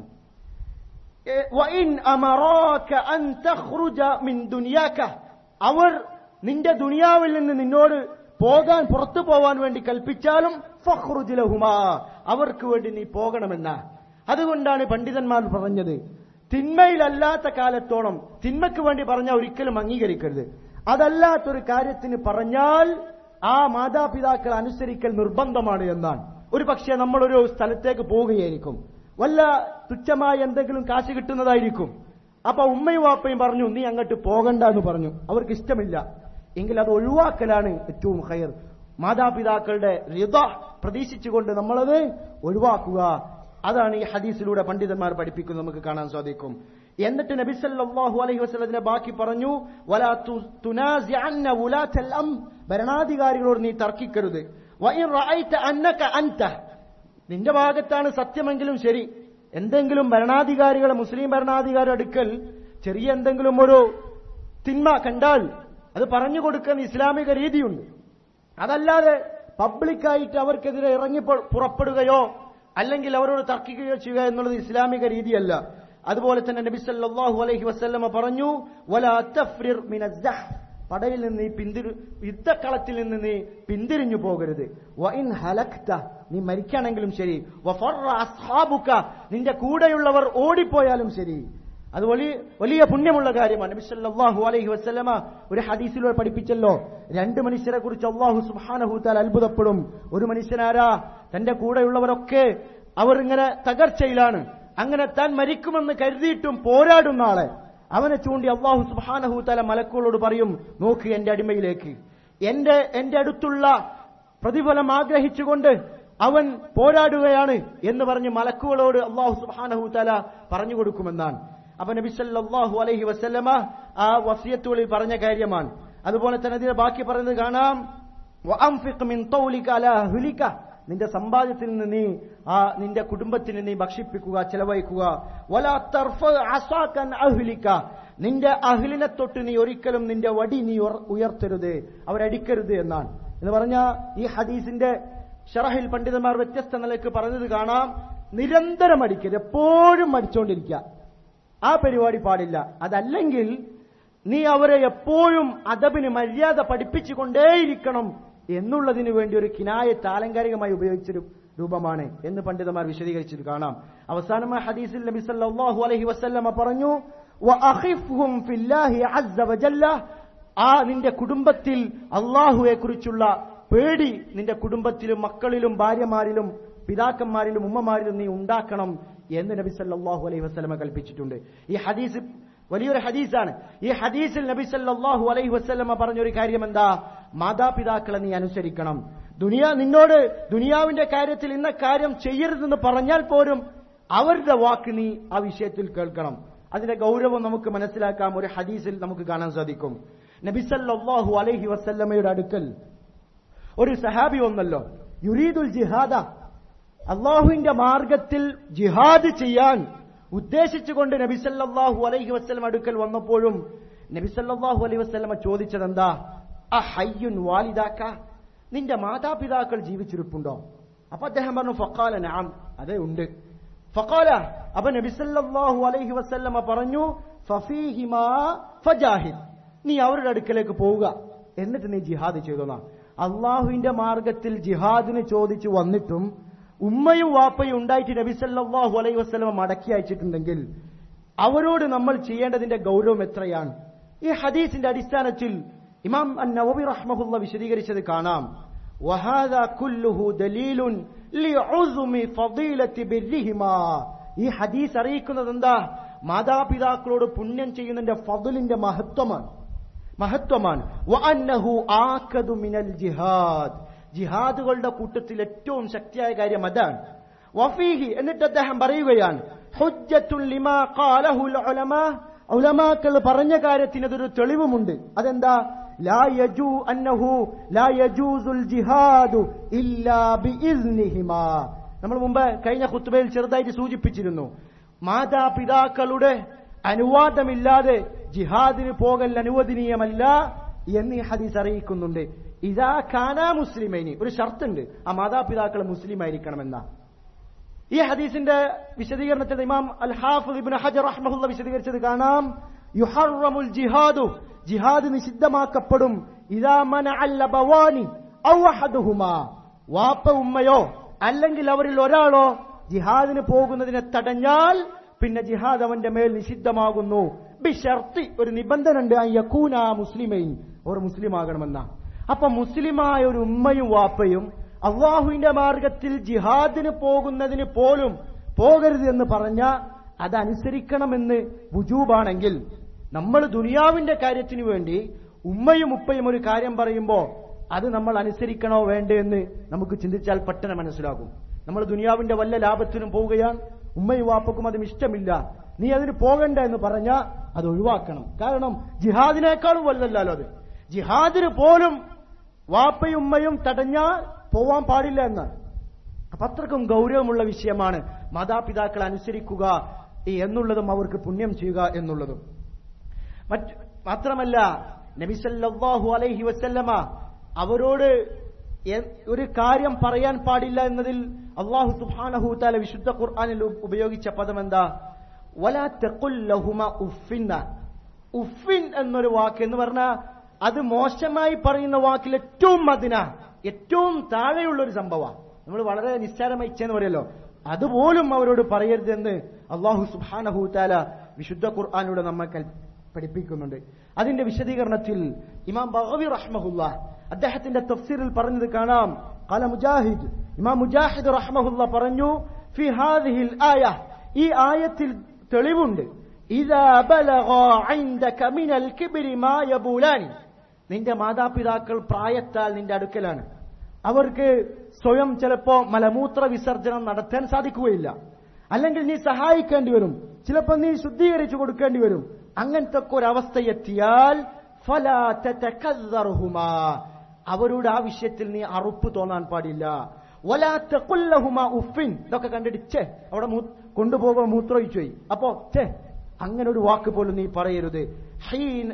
വഇൻ അമറാക അൻ തഖ്റുജ മിൻ ദുനിയാക, അവർ നിന്റെ ദുനിയാവിൽ നിന്ന് നിന്നോട് പോകാൻ, പുറത്തു പോവാൻ വേണ്ടി കൽപ്പിച്ചാലും ഫഖ്റുജ് ലഹുമാ, അവർക്ക് വേണ്ടി നീ പോകണമെന്ന. അതുകൊണ്ടാണ് പണ്ഡിതന്മാർ പറഞ്ഞത് തിന്മയിലല്ലാത്ത കാലത്തോളം തിന്മയ്ക്ക് വേണ്ടി പറഞ്ഞാൽ ഒരിക്കലും അംഗീകരിക്കരുത്. അതല്ലാത്തൊരു കാര്യത്തിന് പറഞ്ഞാൽ ആ മാതാപിതാക്കൾ അനുസരിക്കൽ നിർബന്ധമാണ് എന്നാണ്. ഒരു പക്ഷേ നമ്മളൊരു സ്ഥലത്തേക്ക് പോവുകയായിരിക്കും, വല്ല തുച്ഛമായ എന്തെങ്കിലും കാശ് കിട്ടുന്നതായിരിക്കും. അപ്പൊ ഉമ്മയും വാപ്പയും പറഞ്ഞു നീ അങ്ങോട്ട് പോകണ്ട എന്ന് പറഞ്ഞു. അവർക്ക് ഇഷ്ടമില്ല എങ്കിൽ അത് ഒഴിവാക്കലാണ് ഏറ്റവും ഖൈർ. മാതാപിതാക്കളുടെ റിദ പ്രതീക്ഷിച്ചുകൊണ്ട് നമ്മളത് ഒഴിവാക്കുക. അതാണ് ഈ ഹദീസിലൂടെ പണ്ഡിതന്മാർ പഠിപ്പിക്കുന്നത്, നമുക്ക് കാണാൻ സാധിക്കും. എന്നിട്ട് നബി സല്ലല്ലാഹു അലൈഹി വസല്ലമയുടെ ബാക്കി പറഞ്ഞു, വലാ തുനാസിഅന്ന ഉലാത്തൽ അം, ഭരണാധികാരികളോട് നീ തർക്കിക്കരുത്. വഇൻ റഅയ്ത അന്നക അൻത, നിന്റെ ഭാഗത്താണ് സത്യമെങ്കിലും ശരി, എന്തെങ്കിലും ഭരണാധികാരികളെ, മുസ്ലിം ഭരണാധികാരിയുടെ അടുക്കൽ ചെറിയ എന്തെങ്കിലും ഒരു തിന്മ കണ്ടാൽ അത് പറഞ്ഞു കൊടുക്കുന്ന ഇസ്ലാമിക രീതിയുണ്ട്. അതല്ലാതെ പബ്ലിക്കായിട്ട് അവർക്കെതിരെ ഇറങ്ങി പുറപ്പെടുകയോ അല്ലെങ്കിൽ അവരോട് തർക്കിക്കുകയോ ചെയ്യുക എന്നുള്ളത് ഇസ്ലാമിക രീതിയല്ല. അതുപോലെ തന്നെ നബി സല്ലല്ലാഹു അലൈഹി വസല്ലമ പറഞ്ഞു, വലാ തഫ്രിർ മിനസ്സഹ്, പടയിൽ നിന്ന് നീ പിന്തിരി യുദ്ധക്കളത്തിൽ നിന്ന് നീ പിന്തിരിഞ്ഞു പോകരുത്. വഇൻ ഹലക്ത, നീ മരിക്കുകയാണെങ്കിലും ശരി. വഫറ അസ്ഹാബുക, നിന്റെ കൂടെയുള്ളവർ ഓടിപ്പോയാലും ശരി. അത് വലിയ വലിയ പുണ്യമുള്ള കാര്യമാണ്. നബി സല്ലല്ലാഹു അലൈഹി വസല്ലമ ഒരു ഹദീസിലൂടെ പഠിപ്പിച്ചല്ലോ, രണ്ട് മനുഷ്യരെ കുറിച്ച് അല്ലാഹു സുബ്ഹാനഹു തആല അത്ഭുതപ്പെടും. ഒരു മനുഷ്യനാരാ, തന്റെ കൂടെയുള്ളവരൊക്കെ അവർ ഇങ്ങനെ തകർച്ചയിലാണ്, അങ്ങനെ താൻ മരിക്കുമെന്ന് കരുതിയിട്ടും പോരാടുന്ന ആളെ അവനെ ചൂണ്ടി അല്ലാഹു സുബ്ഹാനഹു തആല മലക്കുകളോട് പറയും, നോക്ക് എന്റെ അടിമയിലേക്ക്, എന്റെ എന്റെ അടുത്തുള്ള പ്രതിഫലം ആഗ്രഹിച്ചുകൊണ്ട് അവൻ പോരാടുകയാണ് എന്ന് പറഞ്ഞ് മലക്കുകളോട് അല്ലാഹു സുബ്ഹാനഹു തആല പറഞ്ഞു കൊടുക്കുമെന്നാണ്. അപ്പൊ നബി സല്ലല്ലാഹു അലൈഹി വസല്ലമ ആ വസിയത്തുകളിൽ പറഞ്ഞ കാര്യമാണ്. അതുപോലെ തന്നെ അതിന്റെ ബാക്കി പറയുന്നത് കാണാം, വഅൻഫിഖ് മിൻ തൗലിക അലാ അഹ്ലിക, നിന്റെ സമ്പാദ്യത്തിൽ നിന്ന് നീ ആ നിന്റെ കുടുംബത്തിന് നീ ഭക്ഷിപ്പിക്കുക, ചെലവഴിക്കുക. വലാ തർഫ അസാകൻ അഹ്ലിക, നിന്റെ അഹ്ലിനെ തൊട്ട് നീ ഒരിക്കലും നിന്റെ വടി നീ ഉയർത്തരുത്, അവരടിക്കരുത് എന്നാണ്. എന്ന് പറഞ്ഞ ഈ ഹദീസിന്റെ ഷറഹിൽ പണ്ഡിതന്മാർ വ്യത്യസ്ത നിലയ്ക്ക് പറഞ്ഞത് കാണാം, നിരന്തരം അടിക്കരുത്, എപ്പോഴും അടിച്ചുകൊണ്ടിരിക്കുക, ആ പരിപാടി പാടില്ല. അതല്ലെങ്കിൽ നീ അവരെ എപ്പോഴും അദബിന് മര്യാദ പഠിപ്പിച്ചുകൊണ്ടേയിരിക്കണം എന്നുള്ളതിനു വേണ്ടി ഒരു കിനായത്ത് ആലങ്കാരികമായി ഉപയോഗിച്ചൊരു രൂപമാണ് എന്ന് പണ്ഡിതന്മാർ വിശദീകരിച്ചത് കാണാം. അവസാനമായ ഹദീസിൽ നബി സല്ലല്ലാഹു അലൈഹി വസല്ലമ പറഞ്ഞു, വഅഖിഫ്ഹും ഫില്ലാഹി അസ്സ വജല്ല, ആ നിന്റെ കുടുംബത്തിൽ അല്ലാഹുവെ കുറിച്ചുള്ള പേടി നിന്റെ കുടുംബത്തിലും മക്കളിലും ഭാര്യമാരിലും പിതാക്കന്മാരിലും ഉമ്മമാരിലും നീ ഉണ്ടാക്കണം എന്ന് നബി സല്ലല്ലാഹു അലൈഹി വസല്ലമ കൽപ്പിച്ചിട്ടുണ്ട്. ഈ ഹദീസ് വലിയൊരു ഹദീസാണ്. ഈ ഹദീസിൽ നബി സല്ലല്ലാഹു അലൈഹി വസല്ലമ പറഞ്ഞൊരു കാര്യം എന്താ, മാതാപിതാക്കളെ നീ അനുസരിക്കണം. ദുനിയാ നിന്നോട് ദുനിയാവിന്റെ കാര്യത്തിൽ ഇന്ന കാര്യം ചെയ്യരുതെന്ന് പറഞ്ഞാൽ പോലും അവരുടെ വാക്ക് നീ ആ വിഷയത്തിൽ കേൾക്കണം. അതിന്റെ ഗൗരവം നമുക്ക് മനസ്സിലാക്കാം. ഒരു ഹദീസിൽ നമുക്ക് കാണാൻ സാധിക്കും, നബി സല്ലല്ലാഹു അലൈഹി വസല്ലമയുടെ അടുക്കൽ ഒരു സഹാബി വന്നല്ലോ, യുരീദുൽ ജിഹാദ, അള്ളാഹുവിന്റെ മാർഗത്തിൽ ജിഹാദ് ചെയ്യാൻ ഉദ്ദേശിച്ചുകൊണ്ട് നബി സല്ലല്ലാഹു അലൈഹി വസല്ലം അടുക്കൽ വന്നപ്പോഴും നബി സല്ലല്ലാഹു അലൈഹി വസല്ലമ ചോദിച്ചത് എന്താ, അഹയ്യുൻ വാലിദാക, നിന്റെ മാതാപിതാക്കൾ ജീവിച്ചിരിപ്പുണ്ടോ? അപ്പൊ അദ്ദേഹം പറഞ്ഞു, ഫഖാല നഅം, അതെ ഉണ്ട്. ഫഖാല, അപ്പൊ നബി സല്ലല്ലാഹു അലൈഹി വസല്ലമ പറഞ്ഞു, ഫഫീഹിമാ ഫജാഹിദ്, നീ അവരുടെ അടുക്കലേക്ക് പോവുക, എന്നിട്ട് നീ ജിഹാദ് ചെയ്തോന്നാ. അള്ളാഹുവിന്റെ മാർഗത്തിൽ ജിഹാദിന് ചോദിച്ചു വന്നിട്ടും ഉമ്മയും വാപ്പയും ഉണ്ടായിട്ട് നബി സല്ലല്ലാഹു അലൈഹി വസല്ലം മടക്കി അയച്ചിട്ടുണ്ടെങ്കിൽ അവരോട് നമ്മൾ ചെയ്യേണ്ടതിന്റെ ഗൗരവം എത്രയാണ്? ഈ ഹദീസിന്റെ അടിസ്ഥാനത്തിൽ ഇമാം അൻ-നവവി റഹ്മഹുല്ലാഹ് വിശദീകരിച്ചത് കാണാം. വഹാദാ കുല്ലുഹു ദലീലുൻ ലിഉസ്മി ഫളീലത്തി ബിർരിഹിമാ. ഈ ഹദീസ് അറിയിക്കുന്നത് എന്താ? മാതാപിതാക്കളോട് പുണ്യം ചെയ്യുന്നതിന്റെ ഫضലിന്റെ മഹത്വമാണ് മഹത്വമാണ് വഅന്നഹു ആകദു മിനൽ ജിഹാദ്. ജിഹാദുകളുടെ കൂട്ടത്തിൽ ഏറ്റവും ശക്തിയായ കാര്യം അതാണ്. വഫീഹി, എന്നിട്ട് അദ്ദേഹം പറയുകയാണ്, ഹുജ്ജത്തുൻ ലിമാ ഖാലഹുൽ ഉലമാ. ഉലമാക്കൾ പറഞ്ഞ കാര്യത്തിന് അതൊരു തെളിവുമുണ്ട്. അതെന്താ? ലാ യജൂ അന്നഹു ലാ യജൂസുൽ ജിഹാദു ഇല്ലാ ബിഇസ്നിഹിമാ. നമ്മൾ മുമ്പ് കഴിഞ്ഞ ഖുത്ബയിൽ ചെറുതായിട്ട് സൂചിപ്പിച്ചിരുന്നു, മാതാപിതാക്കളുടെ അനുവാദമില്ലാതെ ജിഹാദിന് പോകൽ അനുവദനീയമല്ല എന്ന് ഈ ഹദീസ് അറിയിക്കുന്നുണ്ട്. ഇദാ കാനാ മുസ്ലിമൈനി, ഒരു ഷർത്തുണ്ട്, ആ മാതാപിതാക്കൾ മുസ്ലിം ആയിരിക്കണമെന്ന. ഈ ഹദീസിന്റെ വിശദീകരണത്തിൽ ഇമാം അൽ ഹാഫിദ് ഇബ്നു ഹജർ റഹ്മഹുല്ലാഹ് വിശദീകരിച്ചത് കാണാം. യുഹറമുൽ ജിഹാദു, ജിഹാദ് നിഷിദ്ധമാക്കപ്പെടും ഇദാ മനഅൽ അബവാനി ഔ അഹദുഹുമാ, വാപ്പ ഉമ്മയോ അല്ലെങ്കിൽ അവരിൽ ഒരാളോ ജിഹാദിന് പോകുന്നതിനെ തടഞ്ഞാൽ പിന്നെ ജിഹാദ് അവന്റെ മേൽ നിഷിദ്ധമാകുന്നു. ബിശർത്തി, ഒരു നിബന്ധന ഉണ്ട്, യകൂന മുസ്ലിമൈൻ, അവർ മുസ്ലിം ആകണമെന്ന. അപ്പൊ മുസ്ലിമായ ഒരു ഉമ്മയും വാപ്പയും അള്ളാഹുവിന്റെ മാർഗത്തിൽ ജിഹാദിന് പോകുന്നതിന് പോലും പോകരുത് എന്ന് പറഞ്ഞ അതനുസരിക്കണമെന്ന് വുജൂബാണെങ്കിൽ, നമ്മൾ ദുനിയാവിന്റെ കാര്യത്തിന് വേണ്ടി ഉമ്മയും ഉപ്പയും ഒരു കാര്യം പറയുമ്പോ അത് നമ്മൾ അനുസരിക്കണോ വേണ്ടേ എന്ന് നമുക്ക് ചിന്തിച്ചാൽ പെട്ടെന്ന് മനസ്സിലാകും. നമ്മൾ ദുനിയാവിന്റെ വല്ല ലാഭത്തിനും പോവുകയാണ്, ഉമ്മയും വാപ്പക്കും അതും ഇഷ്ടമില്ല, നീ അതിന് പോകണ്ട എന്ന് പറഞ്ഞാൽ അത് ഒഴിവാക്കണം. കാരണം ജിഹാദിനേക്കാളും വലുതല്ലോ അത്. ജിഹാദിന് പോലും വാപ്പയും ഉമ്മയും തടഞ്ഞാൽ പോവാൻ പാടില്ല എന്ന്. അപ്പൊ അത്രക്കും ഗൗരവമുള്ള വിഷയമാണ് മാതാപിതാക്കളെ അനുസരിക്കുക എന്നുള്ളതും അവർക്ക് പുണ്യം ചെയ്യുക എന്നുള്ളതും. മറ്റ് മാത്രമല്ല നബി സല്ലല്ലാഹു അലൈഹി വസല്ലമ അവരോട് ഒരു കാര്യം പറയാൻ പാടില്ല എന്നതിൽ അല്ലാഹു സുബ്ഹാനഹു തആല വിശുദ്ധ ഖുർആനിൽ ഉപയോഗിച്ച പദം എന്താ? വലാ തഖുൽ ലഹുമാ ഉഫിൻ. ഉഫിൻ എന്നൊരു വാക്ക് എന്ന് പറഞ്ഞാൽ അത് മോശമായി പറയുന്ന വാക്കിൽ ഏറ്റവും മദിന, ഏറ്റവും താഴെയുള്ള ഒരു സംഭവമാണ്. നമ്മൾ വളരെ നിസ്സാരമായി ഇച്ഛെന്ന് പറയല്ലോ, അതുപോലും അവരോട് പറയരുതെന്ന് അല്ലാഹു സുബ്ഹാനഹു തആല വിശുദ്ധ ഖുർആനിലൂടെ നമ്മെ പഠിപ്പിക്കുന്നുണ്ട്. അതിന്റെ വിശദീകരണത്തിൽ ഇമാം ബഗവി റഹ്മഹുല്ലാഹ് അദ്ദേഹത്തിന്റെ തഫ്സീറിൽ പറഞ്ഞത് കാണാം. ഖാല മുജാഹിദ്, ഇമാം മുജാഹിദ് റഹ്മഹുല്ലാഹ് പറഞ്ഞു, ഫി ഹാദിഹിൽ ആയ, ഈ ആയത്തിൽ തെളിവുണ്ട്. ഇദാ ബലഗാ ഇൻദക മിനൽ കിബ്രി മാ യബൂലാനി, നിന്റെ മാതാപിതാക്കൾ പ്രായത്താൽ നിന്റെ അടുക്കലാണ്, അവർക്ക് സ്വയം ചിലപ്പോ മലമൂത്ര വിസർജനം നടത്താൻ സാധിക്കുകയില്ല, അല്ലെങ്കിൽ നീ സഹായിക്കേണ്ടി വരും, ചിലപ്പോൾ നീ ശുദ്ധീകരിച്ചു കൊടുക്കേണ്ടി വരും. അങ്ങനത്തെ ഒരവസ്ഥ എത്തിയാൽ ഫലാ തതകസ്സർഹുമാ, അവരുടെ ആ വിഷയത്തിൽ നീ അറുപ്പ് തോന്നാൻ പാടില്ല. വലാ തഖുൽ ലഹുമാ ഉഫിൻ, ഇതൊക്കെ കണ്ടിടിച്ചേ അവിടെ കൊണ്ടുപോകുമ്പോൾ മൂത്രമൊഴിച്ചു പോയി, അപ്പോ ചേ അങ്ങനെ ഒരു വാക്ക് പോലും നീ പറയരുത്. ഹീന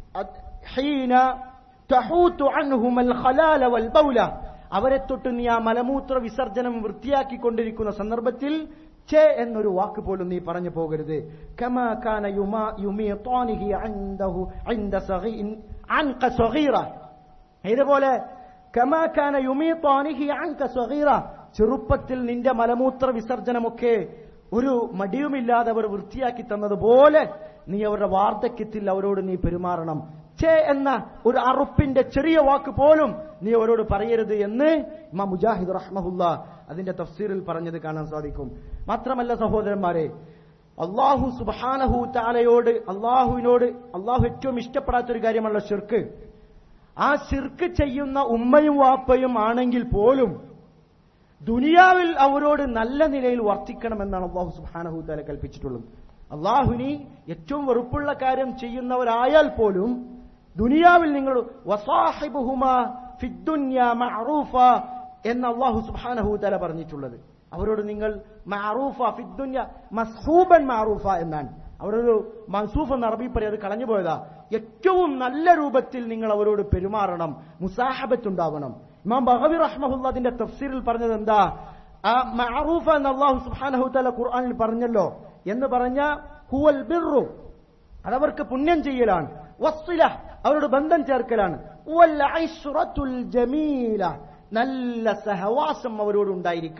ഹീന തഹൂതു അൻഹുമൽ ഖലാല വൽ ബൗല, അവരെ തൊട്ട് നീ ആ മലമൂത്ര വിസർജനം വൃത്തിയാക്കിക്കൊണ്ടിരിക്കുന്ന സന്ദർഭത്തിൽ ചേ എന്നൊരു വാക്ക് പോലും നീ പറഞ്ഞു പോകരുത്. കമാ കാന യുമാ യുമീതാനിഹി ഇൻദഹു ഇൻദ സഗീൻ അൻക സഗീറ, ഇതുപോലെ കമാ കാന യുമീതാനിഹി അൻക സഗീറ, ചെറുപ്പത്തിൽ നിന്റെ മലമൂത്ര വിസർജനമൊക്കെ ഒരു മടിയുമില്ലാതെ അവർ വൃത്തിയാക്കി തന്നതുപോലെ നീ അവരുടെ വാർദ്ധക്യത്തിൽ അവരോട് നീ പെരുമാറണം. ചേ എന്ന ഒരു അറുപ്പിന്റെ ചെറിയ വാക്ക് പോലും നീ അവരോട് പറയരുത് എന്ന് ഇമാം മുജാഹിദ് റഹ്മഹുല്ലാഹ് അതിന്റെ തഫ്സീറിൽ പറഞ്ഞത് കാണാൻ സാധിക്കും. മാത്രമല്ല സഹോദരന്മാരെ, അല്ലാഹു സുബ്ഹാനഹു തആലയോട് അല്ലാഹുവിനോട് അല്ലാഹു ഏറ്റവും ഇഷ്ടപ്പെടാത്തൊരു കാര്യമാണല്ലോ ശിർക്ക്. ആ ശിർക്ക് ചെയ്യുന്ന ഉമ്മയും വാപ്പയും ആണെങ്കിൽ പോലും ദുനിയാവിൽ അവരോട് നല്ല നിലയിൽ വർത്തിക്കണമെന്നാണ് അല്ലാഹു സുബ്ഹാനഹു തആല കൽപ്പിച്ചിട്ടുള്ളത്. അല്ലാഹുവിന് ഏറ്റവും വെറുപ്പുള്ള കാര്യം ചെയ്യുന്നവരായാൽ പോലും ദുനിയാവിൽ നിങ്ങൾ വസാഹിബുഹുമാ ഫിദ്ദുനിയ മഅറൂഫ എന്ന് അല്ലാഹു സുബ്ഹാനഹു തആല പറഞ്ഞിട്ടുള്ളത്. അവരോട് നിങ്ങൾ മഅറൂഫ ഫിദ്ദുനിയ മസ്ഹൂബൻ മഅറൂഫ എന്നാണ്. അവരൊരു മൻസൂഫ് എന്ന അറബി പറയും, അത് കളഞ്ഞു പോയതാ. ഏറ്റവും നല്ല രൂപത്തിൽ നിങ്ങൾ അവരോട് പെരുമാറണം, മുസാഹബത്ത് ഉണ്ടാവണം. ഇമാം ബഗവി റഹ്മഹുല്ലാഹ് അതിന്റെ തഫ്സീറിൽ പറഞ്ഞത് എന്താ? ആ മഅറൂഫ എന്ന് അല്ലാഹു സുബ്ഹാനഹു തആല ഖുർആനിൽ പറഞ്ഞല്ലോ എന്ന് പറഞ്ഞ ഹുവൽ ബിർറു, അതവർക്ക് പുണ്യം ചെയ്യലാണ്. വസ്സില, അവരോട് ബന്ധം ചേർക്കലാണ്. വൽ ഐശ്റത്തുൽ ജമീല, നല്ല സഹവാസം അവരോട് ഉണ്ടായിരിക്കണം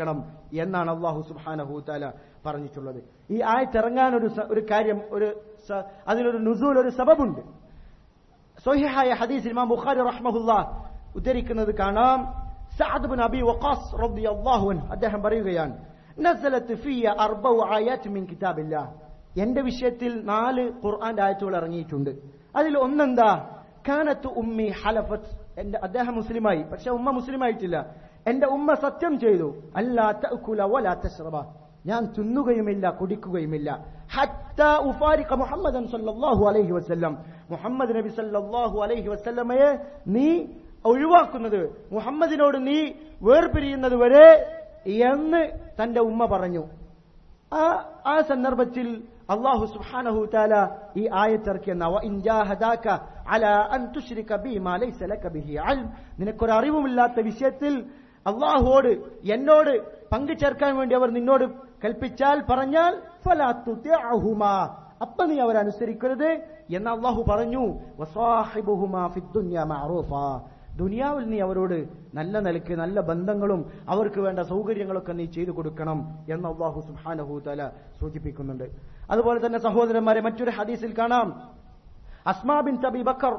എന്നാണ് അല്ലാഹു സുബ്ഹാനഹു വതആല പറഞ്ഞിട്ടുള്ളത്. ഈ ആയത്തിറങ്ങാൻ ഒരു ഒരു കാര്യം, ഒരു അതിനൊരു നുസൂൽ, ഒരു സബബുണ്ട്. സ്വഹീഹായ ഹദീസിൽ ഇമാം ബുഖാരി റഹ്മഹുല്ലാഹ് ഉദ്ധരിക്കുന്നത് കാണാം. സഅദ് ഇബ്നു അബി വഖാസ് റളിയല്ലാഹു അൻഹു അദ്ദേഹം പറയുകയാണ്, നസലത് ഫിയ അർബഉ ആയാത്ത് മിൻ കിതാബില്ലാഹ്, എന്റെ വിഷയത്തിൽ നാല് ഖുർആന്റെ ആയത്തുകൾ ഇറങ്ങിയിട്ടുണ്ട്. അതിൽ ഒന്നെന്താ, കാനത്ത് ഉമ്മി ഹലഫത്ത്, എന്റെ അദ്ദേഹം മുസ്ലിമായി, പക്ഷെ ഉമ്മ മുസ്ലിമായിട്ടില്ല. എന്റെ ഉമ്മ സത്യം ചെയ്തു, അല്ലാ തഅകുല വലാ തശ്റബ, ഞാൻ തിന്നുകയുമില്ല കുടിക്കുകയുമില്ല, ഹത്താ ഉഫാരിഖ മുഹമ്മദൻ സല്ലല്ലാഹു അലൈഹി വസല്ലം, മുഹമ്മദ് നബി സല്ലല്ലാഹു അലൈഹി വസല്ലമയെ നീ ഒഴിവാക്കുന്നത്, മുഹമ്മദിനോട് നീ വേർപിരിയുന്നത് വരെ എന്ന് തന്റെ ഉമ്മ പറഞ്ഞു. ആ ആ സന്ദർഭത്തിൽ അല്ലാഹു സുബ്ഹാനഹു തആല ഈ ആയത്തിറക്കിയെന്ന വഇൻ ജാഹദാക അലാ അൻ തുശ്രിക ബിമാ ലൈസ ലക ബിഹി ഇൽം, നിനക്കൊരു അറിവുമില്ലാത്ത വിഷയത്തിൽ അല്ലാഹുവോട് എന്നോട് പങ്കു ചേർക്കാൻ വേണ്ടി അവർ നിന്നോട് കൽപ്പിച്ചാൽ പറഞ്ഞാൽ ഫലാ തുതിഅഹുമാ, അപ്പ നീ അവരെ അനുസരിക്കരുത് എന്ന് അല്ലാഹു പറഞ്ഞു. വസാഹിബുഹുമാ ഫിദ്ദുനിയ മഅറൂഫാ, ദുനിയാവിൽ നീ അവരോട് നല്ല നിലയ്ക്ക് നല്ല ബന്ധങ്ങളും അവർക്ക് വേണ്ട സൗകര്യങ്ങളൊക്കെ നീ ചെയ്തു കൊടുക്കണം എന്ന് അല്ലാഹു സുബ്ഹാനഹു തആല സൂചിപ്പിക്കുന്നുണ്ട്. അതുപോലെ തന്നെ സഹോദരന്മാരെ, മറ്റൊരു ഹദീസിൽ കാണാം, അസ്മാ ബിൻത് അബീ ബക്കർ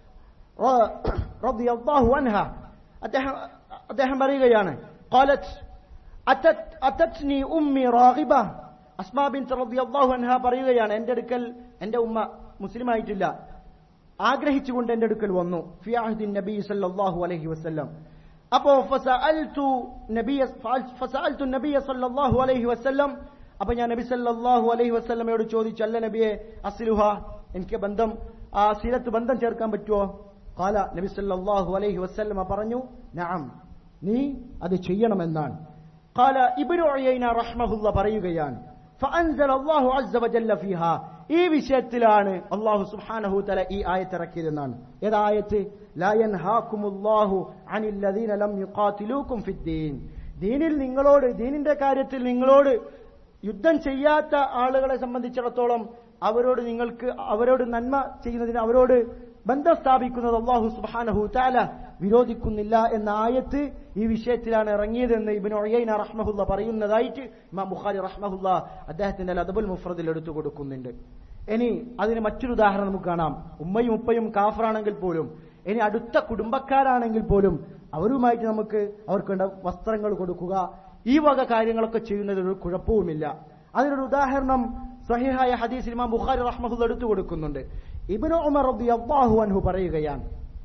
റളിയല്ലാഹു അൻഹ അദ്ദേഹം അദ്ദേഹം പറയുകയാണ്, ഖാലത് അതത് അതത്നി ഉമ്മി റാഗിബ, അസ്മാ ബിൻത് റളിയല്ലാഹു അൻഹ പറയുകയാണ്, എന്റെ അടുക്കൽ എന്റെ ഉമ്മ മുസ്ലിമായിട്ടില്ല, ആഗ്രഹിച്ചുകൊണ്ട് എന്റെ അടുക്കൽ വന്നു. ഫി അഹ്ദി നബി സല്ലല്ലാഹു അലൈഹി വസല്ലം. അപ്പോ ഫസഅൽതു നബിയ ഫസഅൽതു നബിയ സല്ലല്ലാഹു അലൈഹി വസല്ലം, അപ്പൊ ഞാൻ നബി സല്ലല്ലാഹു അലൈഹി വസല്ലമയോട് ചോദിച്ചു, അല്ല നബിയെ അസ്ലുഹ, എനിക്ക് ബന്ധം ആ സിലത്ത് ബന്ധം ചേർക്കാൻ പറ്റുമോ? ഖാല, നബി സല്ലല്ലാഹു അലൈഹി വസല്ലമ പറഞ്ഞു, നഅം, നീ അത് ചെയ്യണമെന്നാണ്. ഖാല ഇബ്നു ഉയൈന റഹ്മഹുല്ലാഹ് പറയുകയാണ്, ഫഅൻസല അല്ലാഹു അസ്സ വജല്ല ഫീഹാ, ഈ വിഷയത്തിലാണ് അല്ലാഹു സുബ്ഹാനഹു തആല ഈ ആയത്ത് ഇറക്കിയതെന്നാണ്. ഏതായത്ത്? ലാ യൻഹാകുമുല്ലാഹു അനിൽ ലദീന ലം യുഖാതിലൂകും ഫിദ്ദീൻ, ദീനിൽ നിങ്ങളോട്, ദീനിന്റെ കാര്യത്തിൽ നിങ്ങളോട് യുദ്ധം ചെയ്യാത്ത ആളുകളെ സംബന്ധിച്ചിടത്തോളം അവരോട് നിങ്ങൾക്ക് അവരോട് നന്മ ചെയ്യുന്നതിന്, അവരോട് ബന്ധം സ്ഥാപിക്കുന്നത് അല്ലാഹു സുബ്ഹാനഹു തആല വിരോധിക്കുന്നില്ല എന്ന ആയത്ത് ഈ വിഷയത്തിലാണ് ഇറങ്ങിയതെന്ന് ഇബ്നു ഉയൈന റഹ്മഹുല്ലാഹ് പറയുന്നതായിട്ട് ഇമാം ബുഖാരി റഹ്മഹുല്ലാഹ് അദ്ദേഹത്തിന്റെ അദ്ബുൽ മുഫ്രദിൽ എടുത്തു കൊടുക്കുന്നുണ്ട്. ഇനി അതിന് മറ്റൊരു ഉദാഹരണം നമുക്ക് കാണാം. ഉമ്മയും ഉപ്പയും കാഫറാണെങ്കിൽ പോലും, ഇനി അടുത്ത കുടുംബക്കാരാണെങ്കിൽ പോലും അവരുമായിട്ട് നമുക്ക് അവർക്ക് വേണ്ട വസ്ത്രങ്ങൾ കൊടുക്കുക, ഈ വക കാര്യങ്ങളൊക്കെ ചെയ്യുന്നതിൽ ഒരു കുഴപ്പവുമില്ല. അതിനൊരു ഉദാഹരണം സ്വഹീഹായ ഹദീസിൽ ഇമാം ബുഖാരി റഹ്മഹുല്ലാഹ് എടുത്തു കൊടുക്കുന്നുണ്ട്. ഇബ്നു ഉമർ റളിയല്ലാഹു അൻഹു പറയുകയാണ്,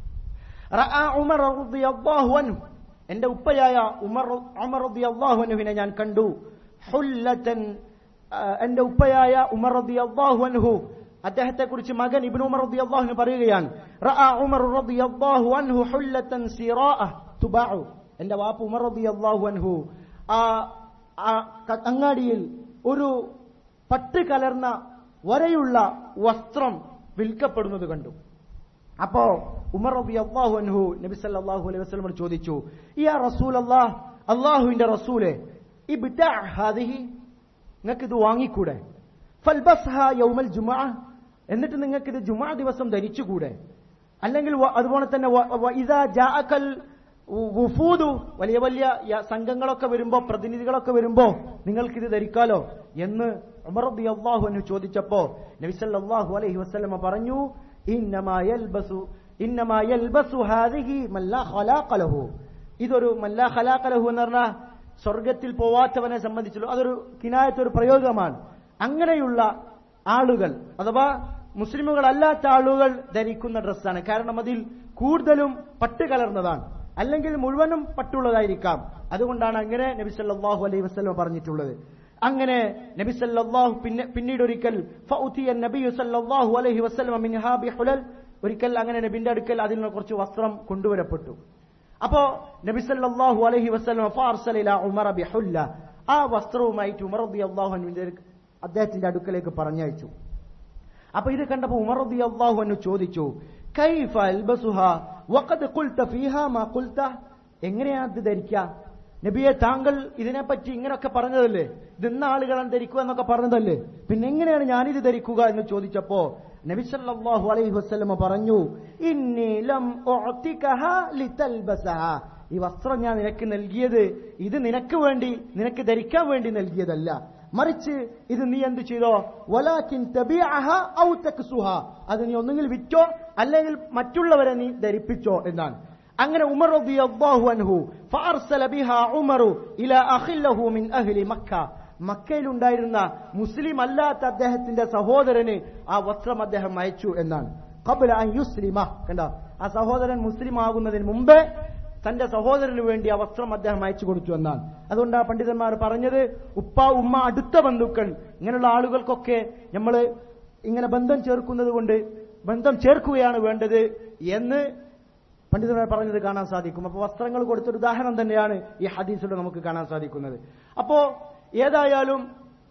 റഅ ഉമർ റളിയല്ലാഹു അൻഹു, എന്റെ ഉപ്പയായ ഉമർ ഉമർ റളിയല്ലാഹു അൻഹുവിനെ ഞാൻ കണ്ടു. ഹുല്ലതൻ, എന്റെ ഉപ്പയായ ഉമർ റളിയല്ലാഹു അൻഹു, അദ്ദേഹത്തെ കുറിച്ച് മകൻ ഇബ്നു ഉമർ റളിയല്ലാഹു അൻഹു പറയുകയാണ്, റഅ ഉമർ റളിയല്ലാഹു അൻഹു ഹുല്ലതൻ സിറാഅ തുബഉ, എന്റെ വാപ്പ ഉമർ റളിയല്ലാഹു അൻഹു ആ അങ്ങാടിയിൽ ഒരു പട്ട് കലർന്ന വരയുള്ള വസ്ത്രം വിൽക്കപ്പെടുന്നത് കണ്ടു. അപ്പോ ഉമർ റളിയല്ലാഹു അൻഹു നബി സല്ലല്ലാഹു അലൈഹി വസല്ലം ചോദിച്ചു, യാ റസൂലല്ലാഹ്, അല്ലാഹുവിന്റെ റസൂലേ, ഇബ്തഅ ഹാദിഹി, നിങ്ങൾക്ക് ഇത് വാങ്ങിക്കൂടെ? ഫൽബസ്ഹാ യൗമൽ ജുമുഅ, എന്നിട്ട് നിങ്ങൾക്ക് ഇത് ജുമുഅ ദിവസം ധരിച്ചുകൂടെ? അല്ലെങ്കിൽ അതുപോലെ തന്നെ വഇദാ ജാഅകൽ വുഫൂദു, വലിയ വലിയ സംഘങ്ങളൊക്കെ വരുമ്പോ, പ്രതിനിധികളൊക്കെ വരുമ്പോ നിങ്ങൾക്കിത് ധരിക്കാലോ എന്ന് ഉമർ റളിയല്ലാഹു അൻഹു ചോദിച്ചപ്പോ നബി സല്ലല്ലാഹു അലൈഹി വസല്ലം പറഞ്ഞു, ഇന്നമാ യൽബസു ഇന്നമാ യൽബസു ഹാദിഹി മൻ ലാ ഖലാഖ ലഹു, ഇതൊരു മൻ ലാ ഖലാഖ ലഹു എന്ന് പറഞ്ഞാൽ സ്വർഗത്തിൽ പോവാത്തവനെ സംബന്ധിച്ചുള്ള അതൊരു കിനായത്ത്, ഒരു പ്രയോഗമാണ്. അങ്ങനെയുള്ള ആളുകൾ അഥവാ മുസ്ലിമുകളല്ലാത്ത ആളുകൾ ധരിക്കുന്ന ഡ്രസ്സാണ്. കാരണം അതിൽ കൂടുതലും പട്ട് കലർന്നതാണ്, അല്ലെങ്കിൽ മുഴുവനും പട്ടുള്ളതായിരിക്കാം. അതുകൊണ്ടാണ് അങ്ങനെ നബി സല്ലല്ലാഹു അലൈഹി വസല്ലം പറഞ്ഞിട്ടുള്ളത്. അങ്ങനെ നബി സല്ലല്ലാഹു പിന്നെ പിന്നീട് ഒരിക്കൽ ഫഉതിയ നബി സല്ലല്ലാഹു അലൈഹി വസല്ലം മിൻഹാ ബിഹുലൽ, ഒരിക്കൽ അങ്ങനെ നബിന്റെ അടുക്കൽ അതിൽ നിന്ന് കുറച്ച് വസ്ത്രം കൊണ്ടുവരപ്പെട്ടു. അപ്പോ നബി സല്ലല്ലാഹു അലൈഹി വസല്ലം ഫാർസല ഇലാ ഉമർ ബിഹുല്ല, ആ വസ്ത്രവുമായിട്ട് ഉമർ റളിയല്ലാഹു അൻഹു അദ്ദേഹത്തിന്റെ അടുക്കലേക്ക് പറഞ്ഞയച്ചു. അപ്പൊ ഇത് കണ്ടപ്പോൾ ഉമർ റളിയല്ലാഹു അൻഹു ചോദിച്ചു, കൈഫ അൽബസുഹാ വഖദ് ഖുൽത ഫീഹാ മാ ഖുൽത, എങ്ങനെയാണ് ഇത് ധരിക്കുക? നബിയെ, താങ്കൾ ഇതിനെപ്പറ്റി ഇങ്ങനെയൊക്കെ പറഞ്ഞതല്ലേ, ഇതെന്ന ആളുകളാണ് ധരിക്കുക എന്നൊക്കെ പറഞ്ഞതല്ലേ, പിന്നെ എങ്ങനെയാണ് ഞാനിത് ധരിക്കുക എന്ന് ചോദിച്ചപ്പോ നബി സല്ലല്ലാഹു അലൈഹി വസല്ലം പറഞ്ഞു, ഇന്നി ലം ഉഅതികഹാ ലിതൽബസഹാ, ഈ വസ്ത്രം ഞാൻ നിനക്ക് നൽകിയത് ഇത് നിനക്ക് വേണ്ടി നിനക്ക് ധരിക്കാൻ വേണ്ടി നൽകിയതല്ല, മറിച്ച് ഇത് നീ എന്ത് ചെയ്തോ, വലാകിൻ തബിഅഹ ഔ തക്സുഹ, അത് നീ ഒന്നുകിൽ വിറ്റോ അല്ലെങ്കിൽ മറ്റുള്ളവരെ നീ ധരിപ്പിച്ചോ എന്നാണ്. അങ്ങനെ ഉമർ റളിയല്ലാഹു അൻഹു ഫഅർസല ബിഹാ ഉമറു ഇലാ അഖില്ലഹു മിൻ അഹ്ലി മക്ക, മക്കയിലുണ്ടായിരുന്ന മുസ്ലിം അല്ലാത്ത അദ്ദേഹത്തിന്റെ സഹോദരന് ആ വസ്ത്രം അദ്ദേഹം അയച്ചു എന്നാണ്. ഖബ്ല അൻ യുസ്ലിമ, കണ്ടോ, ആ സഹോദരൻ മുസ്ലിം ആകുന്നതിന് മുമ്പേ തന്റെ സഹോദരന് വേണ്ടി ആ വസ്ത്രം അദ്ദേഹം അയച്ചു കൊടുത്തു എന്നാണ്. അതുകൊണ്ട് ആ പണ്ഡിതന്മാർ പറഞ്ഞത്, ഉപ്പ ഉമ്മ അടുത്ത ബന്ധുക്കൾ ഇങ്ങനെയുള്ള ആളുകൾക്കൊക്കെ നമ്മൾ ഇങ്ങനെ ബന്ധം ചേർക്കുന്നത് കൊണ്ട് ബന്ധം ചേർക്കുകയാണ് വേണ്ടത് എന്ന് പണ്ഡിതന്മാർ പറഞ്ഞത് കാണാൻ സാധിക്കും. അപ്പൊ വസ്ത്രങ്ങൾ കൊടുത്തൊരു ഉദാഹരണം തന്നെയാണ് ഈ ഹദീസിലൂടെ നമുക്ക് കാണാൻ സാധിക്കുന്നത്. അപ്പോ ഏതായാലും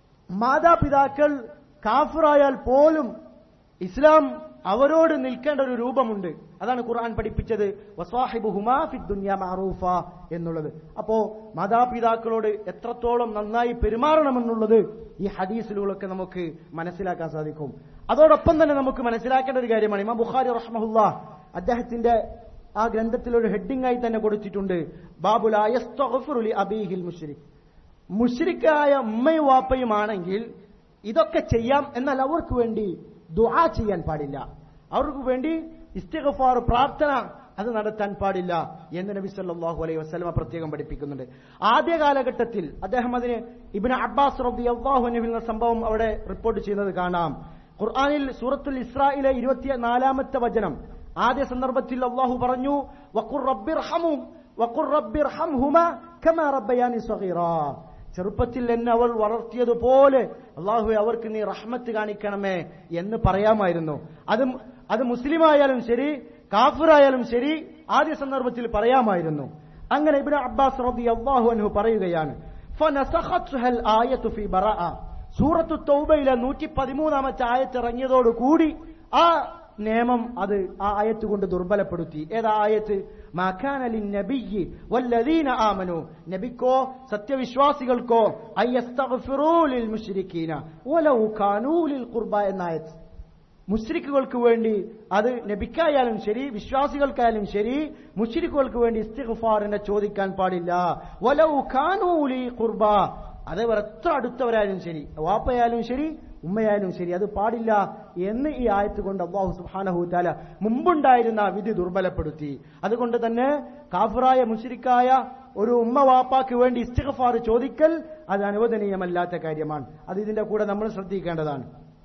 മാതാപിതാക്കൾ കാഫിറായാൽ പോലും ഇസ്ലാം അവരോട് നിൽക്കേണ്ട ഒരു രൂപമുണ്ട്. അതാണ് ഖുർആൻ പഠിപ്പിച്ചത്, വസാഹിബുഹുമാ ഫിദ് ദുനിയ മഅറൂഫ എന്നുള്ളത്. അപ്പോ മാതാപിതാക്കളോട് എത്രത്തോളം നന്നായി പെരുമാറണമെന്നുള്ളത് ഈ ഹദീസിലൂടെയൊക്കെ നമുക്ക് മനസ്സിലാക്കാൻ സാധിക്കും. അതോടൊപ്പം തന്നെ നമുക്ക് മനസ്സിലാക്കേണ്ട ഒരു കാര്യമാണ്, ഇമാം ബുഖാരി റഹ്മഹുല്ലാഹ് അദ്ദേഹത്തിന്റെ ആ ഗ്രന്ഥത്തിൽ ഒരു ഹെഡിംഗ് ആയി തന്നെ കൊടുത്തിട്ടുണ്ട്, ബാബുൽ ലാ യസ്തഗ്ഫിറു ലി അബീഹിൽ മുശ്രിക്. മുശ്രിക്കായ ഉമ്മയും വാപ്പയുമാണെങ്കിൽ ഇതൊക്കെ ചെയ്യാം, എന്നാൽ അവർക്ക് വേണ്ടി ദുആ ചെയ്യാൻ പാടില്ല, അവർക്ക് വേണ്ടി ഇസ്തിഗ്ഫാർ പ്രാർത്ഥന അത് നടത്താൻ പാടില്ല എന്ന് നബി സല്ലല്ലാഹു അലൈഹി വസല്ലം പ്രത്യേകം പഠിപ്പിക്കുന്നുണ്ട്. ആദ്യ കാലഘട്ടത്തിൽ അദ്ദേഹം അതിന് ഇബ്നു അബ്ബാസ് റളിയല്ലാഹു അൻഹുവിൽ നിന്ന് സംഭവം അവിടെ റിപ്പോർട്ട് ചെയ്യുന്നത് കാണാം. ഖുർആനിൽ സൂറത്തുൽ ഇസ്രായിലെ ഇരുപത്തിനാലാമത്തെ വചനം ആദ്യ സന്ദർഭത്തിൽ അല്ലാഹു പറഞ്ഞു, വഖുർ റബ്ബിർഹമു വഖുർ റബ്ബിർഹംഹുമാ കമാ റബ്ബയാനി സഗീറാ, ചെറുപ്പത്തിൽ എന്നെ അവൾ വളർത്തിയതുപോലെ അല്ലാഹുവേ അവർക്ക് നീ റഹ്മത്ത് കാണിക്കണമേ എന്ന് പറയാമായിരുന്നു. അത് അത് മുസ്ലിമായാലും ശരി കാഫിറായാലും ശരി ആദ്യ സന്ദർഭത്തിൽ പറയാമായിരുന്നു. അങ്ങനെ ഇബ്നു അബ്ബാസ് റളിയല്ലാഹു അൻഹു പറയുകയാണ്, ഫനസഖത്ഹൽ ആയതു ഫീ ബറാഅ, സൂറത്തു തൗബയിലെ നൂറ്റി പതിമൂന്നാമത്തെ ആയത്ത് ഇറങ്ങിയതോടുകൂടി ആ നിയമം അത് ആ ആയത്ത് കൊണ്ട് ദുർബലപ്പെടുത്തി. ഏതാ ആയത്ത്? മാ കാന ലിന്നബിയ്യി വല്ലദീന ആമനു, നബിക്കോ സത്യവിശ്വാസികൾക്കോ അയസ്തഗ്ഫിറൂ ലിൽ മുശ്രിക്കീന വലൗ കാനൂ ലിൽ ഖുർബ എന്ന ആയത്ത്. മുശ്രിക്കുകൾക്ക് വേണ്ടി, അത് നബിക്കായാലും ശരി വിശ്വാസികൾക്കായാലും ശരി, മുശ്രിക്കുകൾക്ക് വേണ്ടി ഇസ്തിഗ്ഫാറിനെ ചോദിക്കാൻ പാടില്ല. വലൗ കാനൂ ലിൽ ഖുർബ, അതേവർ എത്ര അടുത്തവരായാലും ശരി, വാപ്പയായാലും ശരി ഉമ്മയായാലും ശരി, അത് പാടില്ല എന്ന് ഈ ആയത്ത് കൊണ്ട് അല്ലാഹു സുബ്ഹാനഹു വതആല മുമ്പുണ്ടായിരുന്ന വിധി ദുർബലപ്പെടുത്തി. അതുകൊണ്ട് തന്നെ കാഫിറായ മുശ്രിക്കായ ഒരു ഉമ്മ വാപ്പാക്ക് വേണ്ടി ഇസ്തിഗ്ഫാർ ചോദിക്കൽ അത് അനുവദനീയമല്ലാത്ത കാര്യമാണ്. അത് ഇതിന്റെ കൂടെ നമ്മൾ ശ്രദ്ധിക്കേണ്ടതാണ്.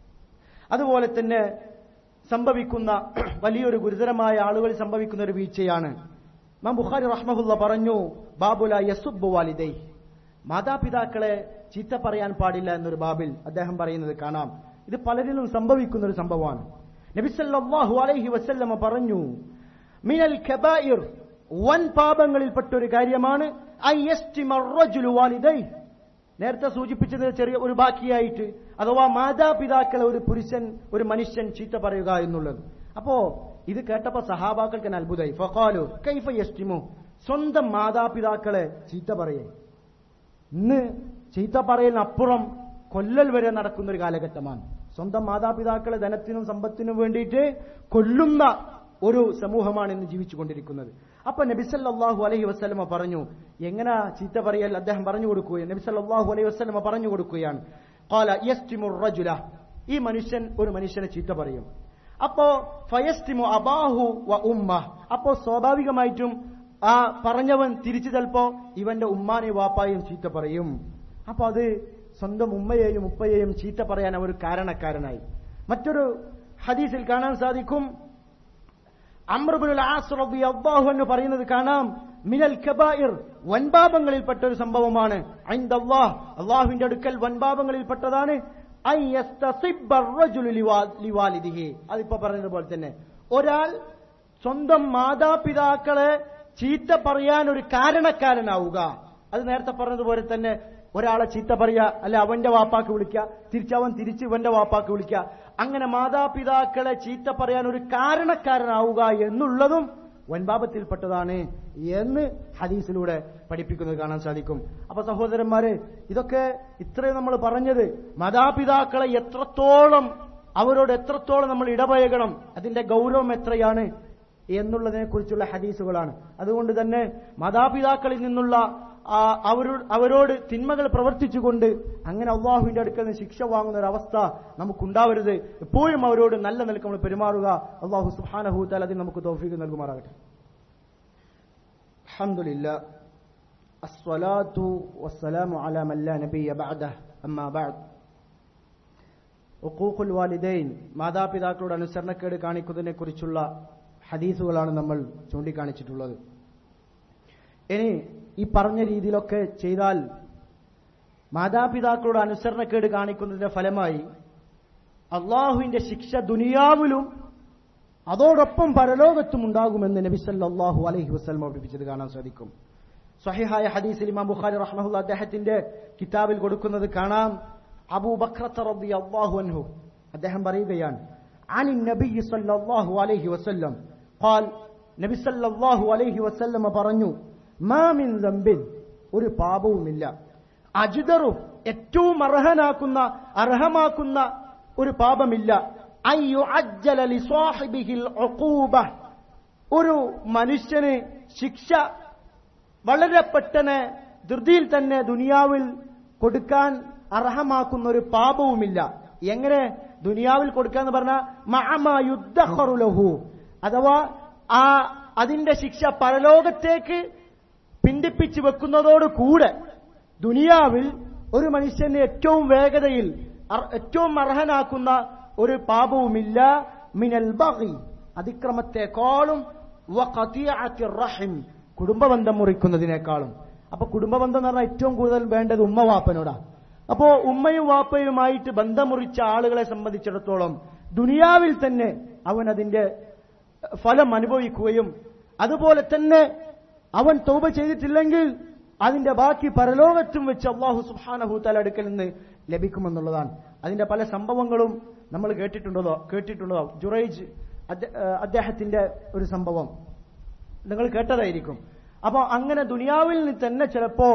അതുപോലെ തന്നെ സംഭവിക്കുന്ന വലിയൊരു ഗുരുതരമായ ആളുകളിൽ സംഭവിക്കുന്ന ഒരു വീഴ്ചയാണ്. ഇമാം ബുഖാരി റഹ്മഹുല്ലാഹ് പറഞ്ഞു, ബാബുല യസുബ്ബു വാലിദൈ, മാതാപിതാക്കളെ ചീത്ത പറയാൻ പാടില്ല എന്നൊരു ബാബിൽ അദ്ദേഹം പറയുന്നത് കാണാം. ഇത് പലരിലും സംഭവിക്കുന്ന ഒരു സംഭവമാണ്. നബി സല്ലല്ലാഹു അലൈഹി വസല്ലമ പറഞ്ഞു, മിനൽ കബായിർ, വൻ പാപങ്ങളിൽപ്പെട്ട ഒരു കാര്യമാണ് അയ്യസ്തിമർ റജുലു വാലിദൈ, നേരത്തെ സൂചിപ്പിച്ചത് ചെറിയ ഒരു ബാക്കിയായിട്ട്, അഥവാ മാതാപിതാക്കളെ ഒരു പുരുഷൻ ഒരു മനുഷ്യൻ ചീത്ത പറയുക എന്നുള്ളത്. അപ്പോ ഇത് കേട്ടപ്പോ സഹാബാക്കൾക്ക് തന്നെ അത്ഭുതമായി. ഫഖാലു കൈഫ യസ്തിമു, സ്വന്തം മാതാപിതാക്കളെ ചീത്ത പറയേ. ഇന്ന് ചീത്ത പറയലിനപ്പുറം കൊല്ലൽ വരെ നടക്കുന്ന ഒരു കാലഘട്ടമാണ്. സ്വന്തം മാതാപിതാക്കളെ ധനത്തിനും സമ്പത്തിനും വേണ്ടിയിട്ട് കൊല്ലുന്ന ഒരു സമൂഹമാണ് ഇന്ന് ജീവിച്ചുകൊണ്ടിരിക്കുന്നത്. അപ്പൊ നബി സല്ലല്ലാഹു അലൈഹി വസല്ലമ പറഞ്ഞു, എങ്ങനെ ചീത്ത പറയൽ അദ്ദേഹം പറഞ്ഞു കൊടുക്കുകയാണ്. നബി സല്ലല്ലാഹു അലൈഹി വസല്ലമ പറഞ്ഞു കൊടുക്കുകയാണ്, ഖാല യസ്തിമു റജുല, ഈ മനുഷ്യൻ ഒരു മനുഷ്യനെ ചീത്ത പറയും. അപ്പോ ഫയസ്തിമു അബാഹു വ ഉമ്മ, അപ്പോ സ്വാഭാവികമായിട്ടും ആ പറഞ്ഞവൻ തിരിച്ചു ചിലപ്പോ ഇവന്റെ ഉമ്മാനെയും വാപ്പായും ചീത്ത പറയും. അപ്പൊ അത് സ്വന്തം ഉമ്മയെയും ഉപ്പയെയും ചീത്ത പറയാൻ അവർ കാരണക്കാരനായി. മറ്റൊരു ഹദീസിൽ കാണാൻ സാധിക്കും, അംർ ഇബ്നുൽ ആസ് റളിയല്ലാഹു അൻഹു പറയുന്നത് കാണാം, മിനൽ കബായിർ, വൻപാപങ്ങളിൽപ്പെട്ട ഒരു സംഭവമാണ്, ഇൻദല്ലാഹ്, അല്ലാഹുവിന്റെ അടുക്കൽ വൻപാപങ്ങളിൽപ്പെട്ടതാണ്, അയ്യസ്തസിബ്ബർ റജുലു ലിവാലിദിഹി, അതിപ്പോ പറഞ്ഞതുപോലെ തന്നെ ഒരാൾ സ്വന്തം മാതാപിതാക്കളെ ചീത്ത പറയാൻ ഒരു കാരണക്കാരനാവുക. അത് നേരത്തെ പറഞ്ഞതുപോലെ തന്നെ ഒരാളെ ചീത്ത പറയുക, അല്ലെ അവന്റെ വാപ്പാക്ക് വിളിക്കുക, തിരിച്ചവൻ തിരിച്ച് ഇവന്റെ വാപ്പാക്ക് വിളിക്കുക, അങ്ങനെ മാതാപിതാക്കളെ ചീത്ത പറയാൻ ഒരു കാരണക്കാരനാവുക എന്നുള്ളതും വൻപാപത്തിൽപ്പെട്ടതാണ് എന്ന് ഹദീസിലൂടെ പഠിപ്പിക്കുന്നത് കാണാൻ സാധിക്കും. അപ്പൊ സഹോദരന്മാരെ, ഇതൊക്കെ ഇത്രയും നമ്മൾ പറഞ്ഞത് മാതാപിതാക്കളെ എത്രത്തോളം അവരോട് എത്രത്തോളം നമ്മൾ ഇടപഴകണം, അതിന്റെ ഗൗരവം എത്രയാണ് എന്നുള്ളതിനെക്കുറിച്ചുള്ള ഹദീസുകളാണ്. അതുകൊണ്ട് തന്നെ മാതാപിതാക്കളിൽ നിന്നുള്ള അവരോട് തിന്മകൾ പ്രവർത്തിച്ചുകൊണ്ട് അങ്ങനെ അള്ളാഹുവിന്റെ അടുക്കൽ നിന്ന് ശിക്ഷ വാങ്ങുന്ന ഒരു അവസ്ഥ നമുക്കുണ്ടാവരുത്. എപ്പോഴും അവരോട് നല്ല നിലക്ക് നമ്മൾ പെരുമാറുക. അള്ളാഹു സുബ്ഹാനഹു വ തആല അതിന് നമുക്ക് തൗഫീഖ് നൽകുമാറാകട്ടെ. അൽഹംദുലില്ലാഹ് അസ്സലാത്തു വസ്സലാമു അലാ മൻ ലാ നബിയ്യ ബഅദഹു അമ്മാ ബഅദ്. ഉഖൂഖുൽ വാലിദൈൻ, മാതാപിതാക്കളുടെ അനുസരണക്കേട് കാണിക്കുന്നതിനെ കുറിച്ചുള്ള ഹദീസുകളാണ് നമ്മൾ ചൂണ്ടിക്കാണിച്ചിട്ടുള്ളത്. ഇനി ഈ പറഞ്ഞ രീതിയിലൊക്കെ ചെയ്താൽ മാതാപിതാക്കളുടെ അനുസരണക്കേട് കാണിക്കുന്നതിന്റെ ഫലമായി അള്ളാഹുവിന്റെ ശിക്ഷ ദുനിയാവിലും അതോടൊപ്പം പരലോകത്തും ഉണ്ടാകുമെന്ന് നബി സല്ലല്ലാഹു അലൈഹി വസല്ലം പഠിപ്പിച്ചത് കാണാൻ സാധിക്കും. സ്വഹീഹായ ഹദീസിൽ ഇമാം ബുഖാരി റഹ്മഹുല്ലാഹ് അദ്ദേഹത്തിന്റെ കിതാബിൽ കൊടുക്കുന്നത് കാണാം. അബൂ ബക്രത റളിയല്ലാഹു അൻഹു അദ്ദേഹം പറയുകയാണ്, അനി നബി സല്ലല്ലാഹു അലൈഹി വസല്ലം ഖാൽ, നബി സല്ലല്ലാഹു അലൈഹി വസല്ലം പറഞ്ഞു, മാ മിൻ ദംബിൻ, ഒരു പാപവുമില്ല, അജ്ദറു, ഏറ്റവും അർഹനാക്കുന്ന അർഹമാക്കുന്ന ഒരു പാപമില്ല, അയ്യു അജ്ജല ലിസാഹിബിഹിൽ ഉഖൂബ, ഒരു മനുഷ്യന് ശിക്ഷ വളരെ പെട്ടെന്ന് ധൃതിയിൽ തന്നെ ദുനിയാവിൽ കൊടുക്കാൻ അർഹമാക്കുന്ന ഒരു പാപവുമില്ല. എങ്ങനെ ദുനിയാവിൽ കൊടുക്കാന്ന് പറഞ്ഞാൽ മഅമാ യുദ്ദഖറു ലഹു, അഥവാ ആ അതിന്റെ ശിക്ഷ പരലോകത്തേക്ക് പിന്തിപ്പിച്ചു വെക്കുന്നതോട് കൂടെ ദുനിയാവിൽ ഒരു മനുഷ്യന് ഏറ്റവും വേഗതയിൽ ഏറ്റവും അർഹനാക്കുന്ന ഒരു പാപവുമില്ല. മിനൽ ബഗി, അതിക്രമത്തെക്കാളും, വഖതിഅത്തിർ റഹിം, കുടുംബബന്ധം മുറിക്കുന്നതിനേക്കാളും. അപ്പൊ കുടുംബബന്ധം എന്ന് പറഞ്ഞാൽ ഏറ്റവും കൂടുതൽ വേണ്ടത് ഉമ്മ വാപ്പനോടാ. അപ്പോ ഉമ്മയും വാപ്പയുമായിട്ട് ബന്ധം മുറിച്ച ആളുകളെ സംബന്ധിച്ചിടത്തോളം ദുനിയാവിൽ തന്നെ അവൻ അതിന്റെ ഫലം അനുഭവിക്കുകയും അതുപോലെ തന്നെ അവൻ തൗബ ചെയ്തിട്ടില്ലെങ്കിൽ അതിന്റെ ബാക്കി പരലോകത്തും വെച്ച് അല്ലാഹു സുബ്ഹാനഹു തആല അടുക്കൽ നിന്ന് ലഭിക്കുമെന്നുള്ളതാണ്. അതിന്റെ പല സംഭവങ്ങളും നമ്മൾ കേട്ടിട്ടുണ്ടോ കേട്ടിട്ടുണ്ടോ ജുറൈജ് അദ്ദേഹത്തിന്റെ ഒരു സംഭവം നിങ്ങൾ കേട്ടതായിരിക്കും. അപ്പൊ അങ്ങനെ ദുനിയാവിൽ നിന്ന് തന്നെ ചിലപ്പോ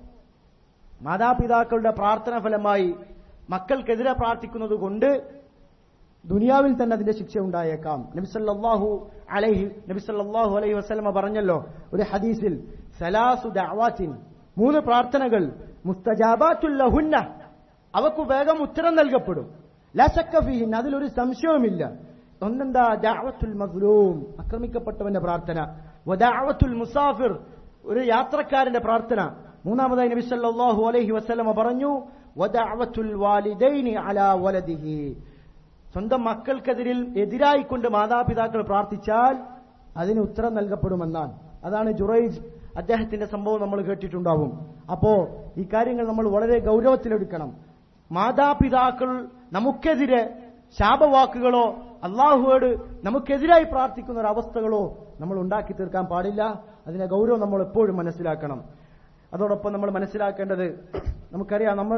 മാതാപിതാക്കളുടെ പ്രാർത്ഥന ഫലമായി മക്കൾക്കെതിരെ പ്രാർത്ഥിക്കുന്നത് കൊണ്ട് ദുനിയാവിൽ തന്നെ അതിന്റെ ശിക്ഷ ഉണ്ടായേക്കാം. നബി സല്ലല്ലാഹു അലൈഹി നബി സല്ലല്ലാഹു അലൈഹി വസല്ലമ പറഞ്ഞല്ലോ ഒരു ഹദീസിൽ, സലാസു ദഅവാത്തിൻ, മൂന്ന് പ്രാർത്ഥനകൾ, മുസ്തജാബാത്തുൽ ലഹുന്ന, അവക്ക് വേഗം ഉത്തരം നൽകപ്പെടും, ലാ ശക്ക ഫീഹിൻ, അതിലൊരു സംശയവുമില്ല. ഒന്നെന്താ? ദഅവത്തുൽ മസ്ലൂം, ആക്രമിക്കപ്പെട്ടവന്റെ പ്രാർത്ഥന, വദഅവത്തുൽ മുസാഫിർ, ഒരു യാത്രക്കാരന്റെ പ്രാർത്ഥന. മൂന്നാമതായി നബി സല്ലല്ലാഹു അലൈഹി വസല്ലമ പറഞ്ഞു, വദഅവത്തുൽ വാലിദൈനി അലാ വലദിഹി, സ്വന്തം മക്കൾക്കെതിരിൽ എതിരായിക്കൊണ്ട് മാതാപിതാക്കൾ പ്രാർത്ഥിച്ചാൽ അതിന് ഉത്തരം നൽകപ്പെടുമെന്നാണ്. അതാണ് ജുറൈജ് അദ്ദേഹത്തിന്റെ സംഭവം നമ്മൾ കേട്ടിട്ടുണ്ടാവും. അപ്പോ ഈ കാര്യങ്ങൾ നമ്മൾ വളരെ ഗൗരവത്തിലെടുക്കണം. മാതാപിതാക്കൾ നമുക്കെതിരെ ശാപവാക്കുകളോ അള്ളാഹുവോട് നമുക്കെതിരായി പ്രാർത്ഥിക്കുന്ന ഒരു അവസ്ഥകളോ നമ്മൾ ഉണ്ടാക്കി തീർക്കാൻ പാടില്ല. അതിന്റെ ഗൗരവം നമ്മൾ എപ്പോഴും മനസ്സിലാക്കണം. അതോടൊപ്പം നമ്മൾ മനസ്സിലാക്കേണ്ടത്, നമുക്കറിയാം നമ്മൾ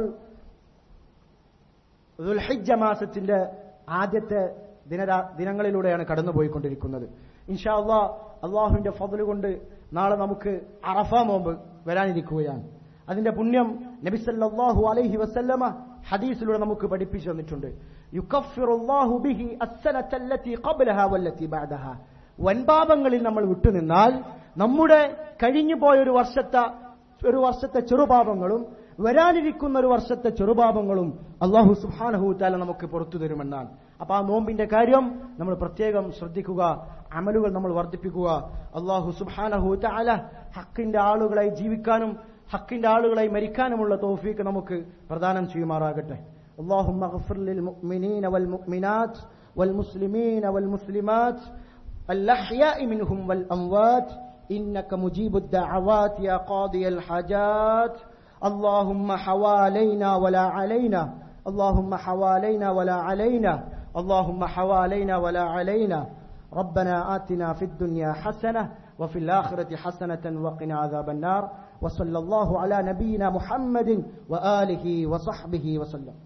ദുൽഹിജ്ജ മാസത്തിന്റെ ആദ്യത്തെ ദിനരാ ദിനങ്ങളിലൂടെയാണ് കടന്നുപോയിക്കൊണ്ടിരിക്കുന്നത്. ഇൻഷാ അല്ലാഹ് അള്ളാഹുവിന്റെ ഫദ്ല് കൊണ്ട് നാളെ നമുക്ക് അറഫ നോമ്പ് വരാനിരിക്കുകയാണ്. അതിന്റെ പുണ്യം നബി സല്ലല്ലാഹു അലൈഹി വസല്ലമ ഹദീസിലൂടെ നമുക്ക് പഠിപ്പിച്ചു തന്നിട്ടുണ്ട്. യുകഫിറുല്ലാഹു ബിഹി അസ്സനത്തല്ലതി ഖബ്ലഹാ വല്ലതി ബഅദഹാ, വൻപാപങ്ങളിൽ നമ്മൾ വിട്ടുനിന്നാൽ നമ്മുടെ കഴിഞ്ഞുപോയ ഒരു വർഷത്തെ ഒരു വർഷത്തെ ചെറുപാപങ്ങളും വരാനിരിക്കുന്ന ഒരു വർഷത്തെ ചെറുപാപങ്ങളും അല്ലാഹു സുബ്ഹാനഹു തആല നമുക്ക് പുറത്തു തരുമെന്നാണ്. അപ്പൊ ആ നോമ്പിന്റെ കാര്യം നമ്മൾ പ്രത്യേകം ശ്രദ്ധിക്കുക, അമലുകൾ നമ്മൾ വർദ്ധിപ്പിക്കുക. അല്ലാഹു സുബ്ഹാനഹു തആല ഹക്കിന്റെ ആളുകളായി ജീവിക്കാനും ഹക്കിന്റെ ആളുകളായി മരിക്കാനുമുള്ള തൗഫീഖ് നമുക്ക് പ്രദാനം ചെയ്യുമാറാകട്ടെ. اللهم اغفر للمؤمنين والمؤمنات والمسلمين والمسلمات الأحياء منهم والأموات إنك مجيب الدعوات يا قاضي الحاجات. اللهم حوالينا ولا علينا، اللهم حوالينا ولا علينا، اللهم حوالينا ولا علينا. ربنا آتنا في الدنيا حسنة وفي الآخرة حسنة وقنا عذاب النار. وصلى الله على نبينا محمد وآله وصحبه وسلم.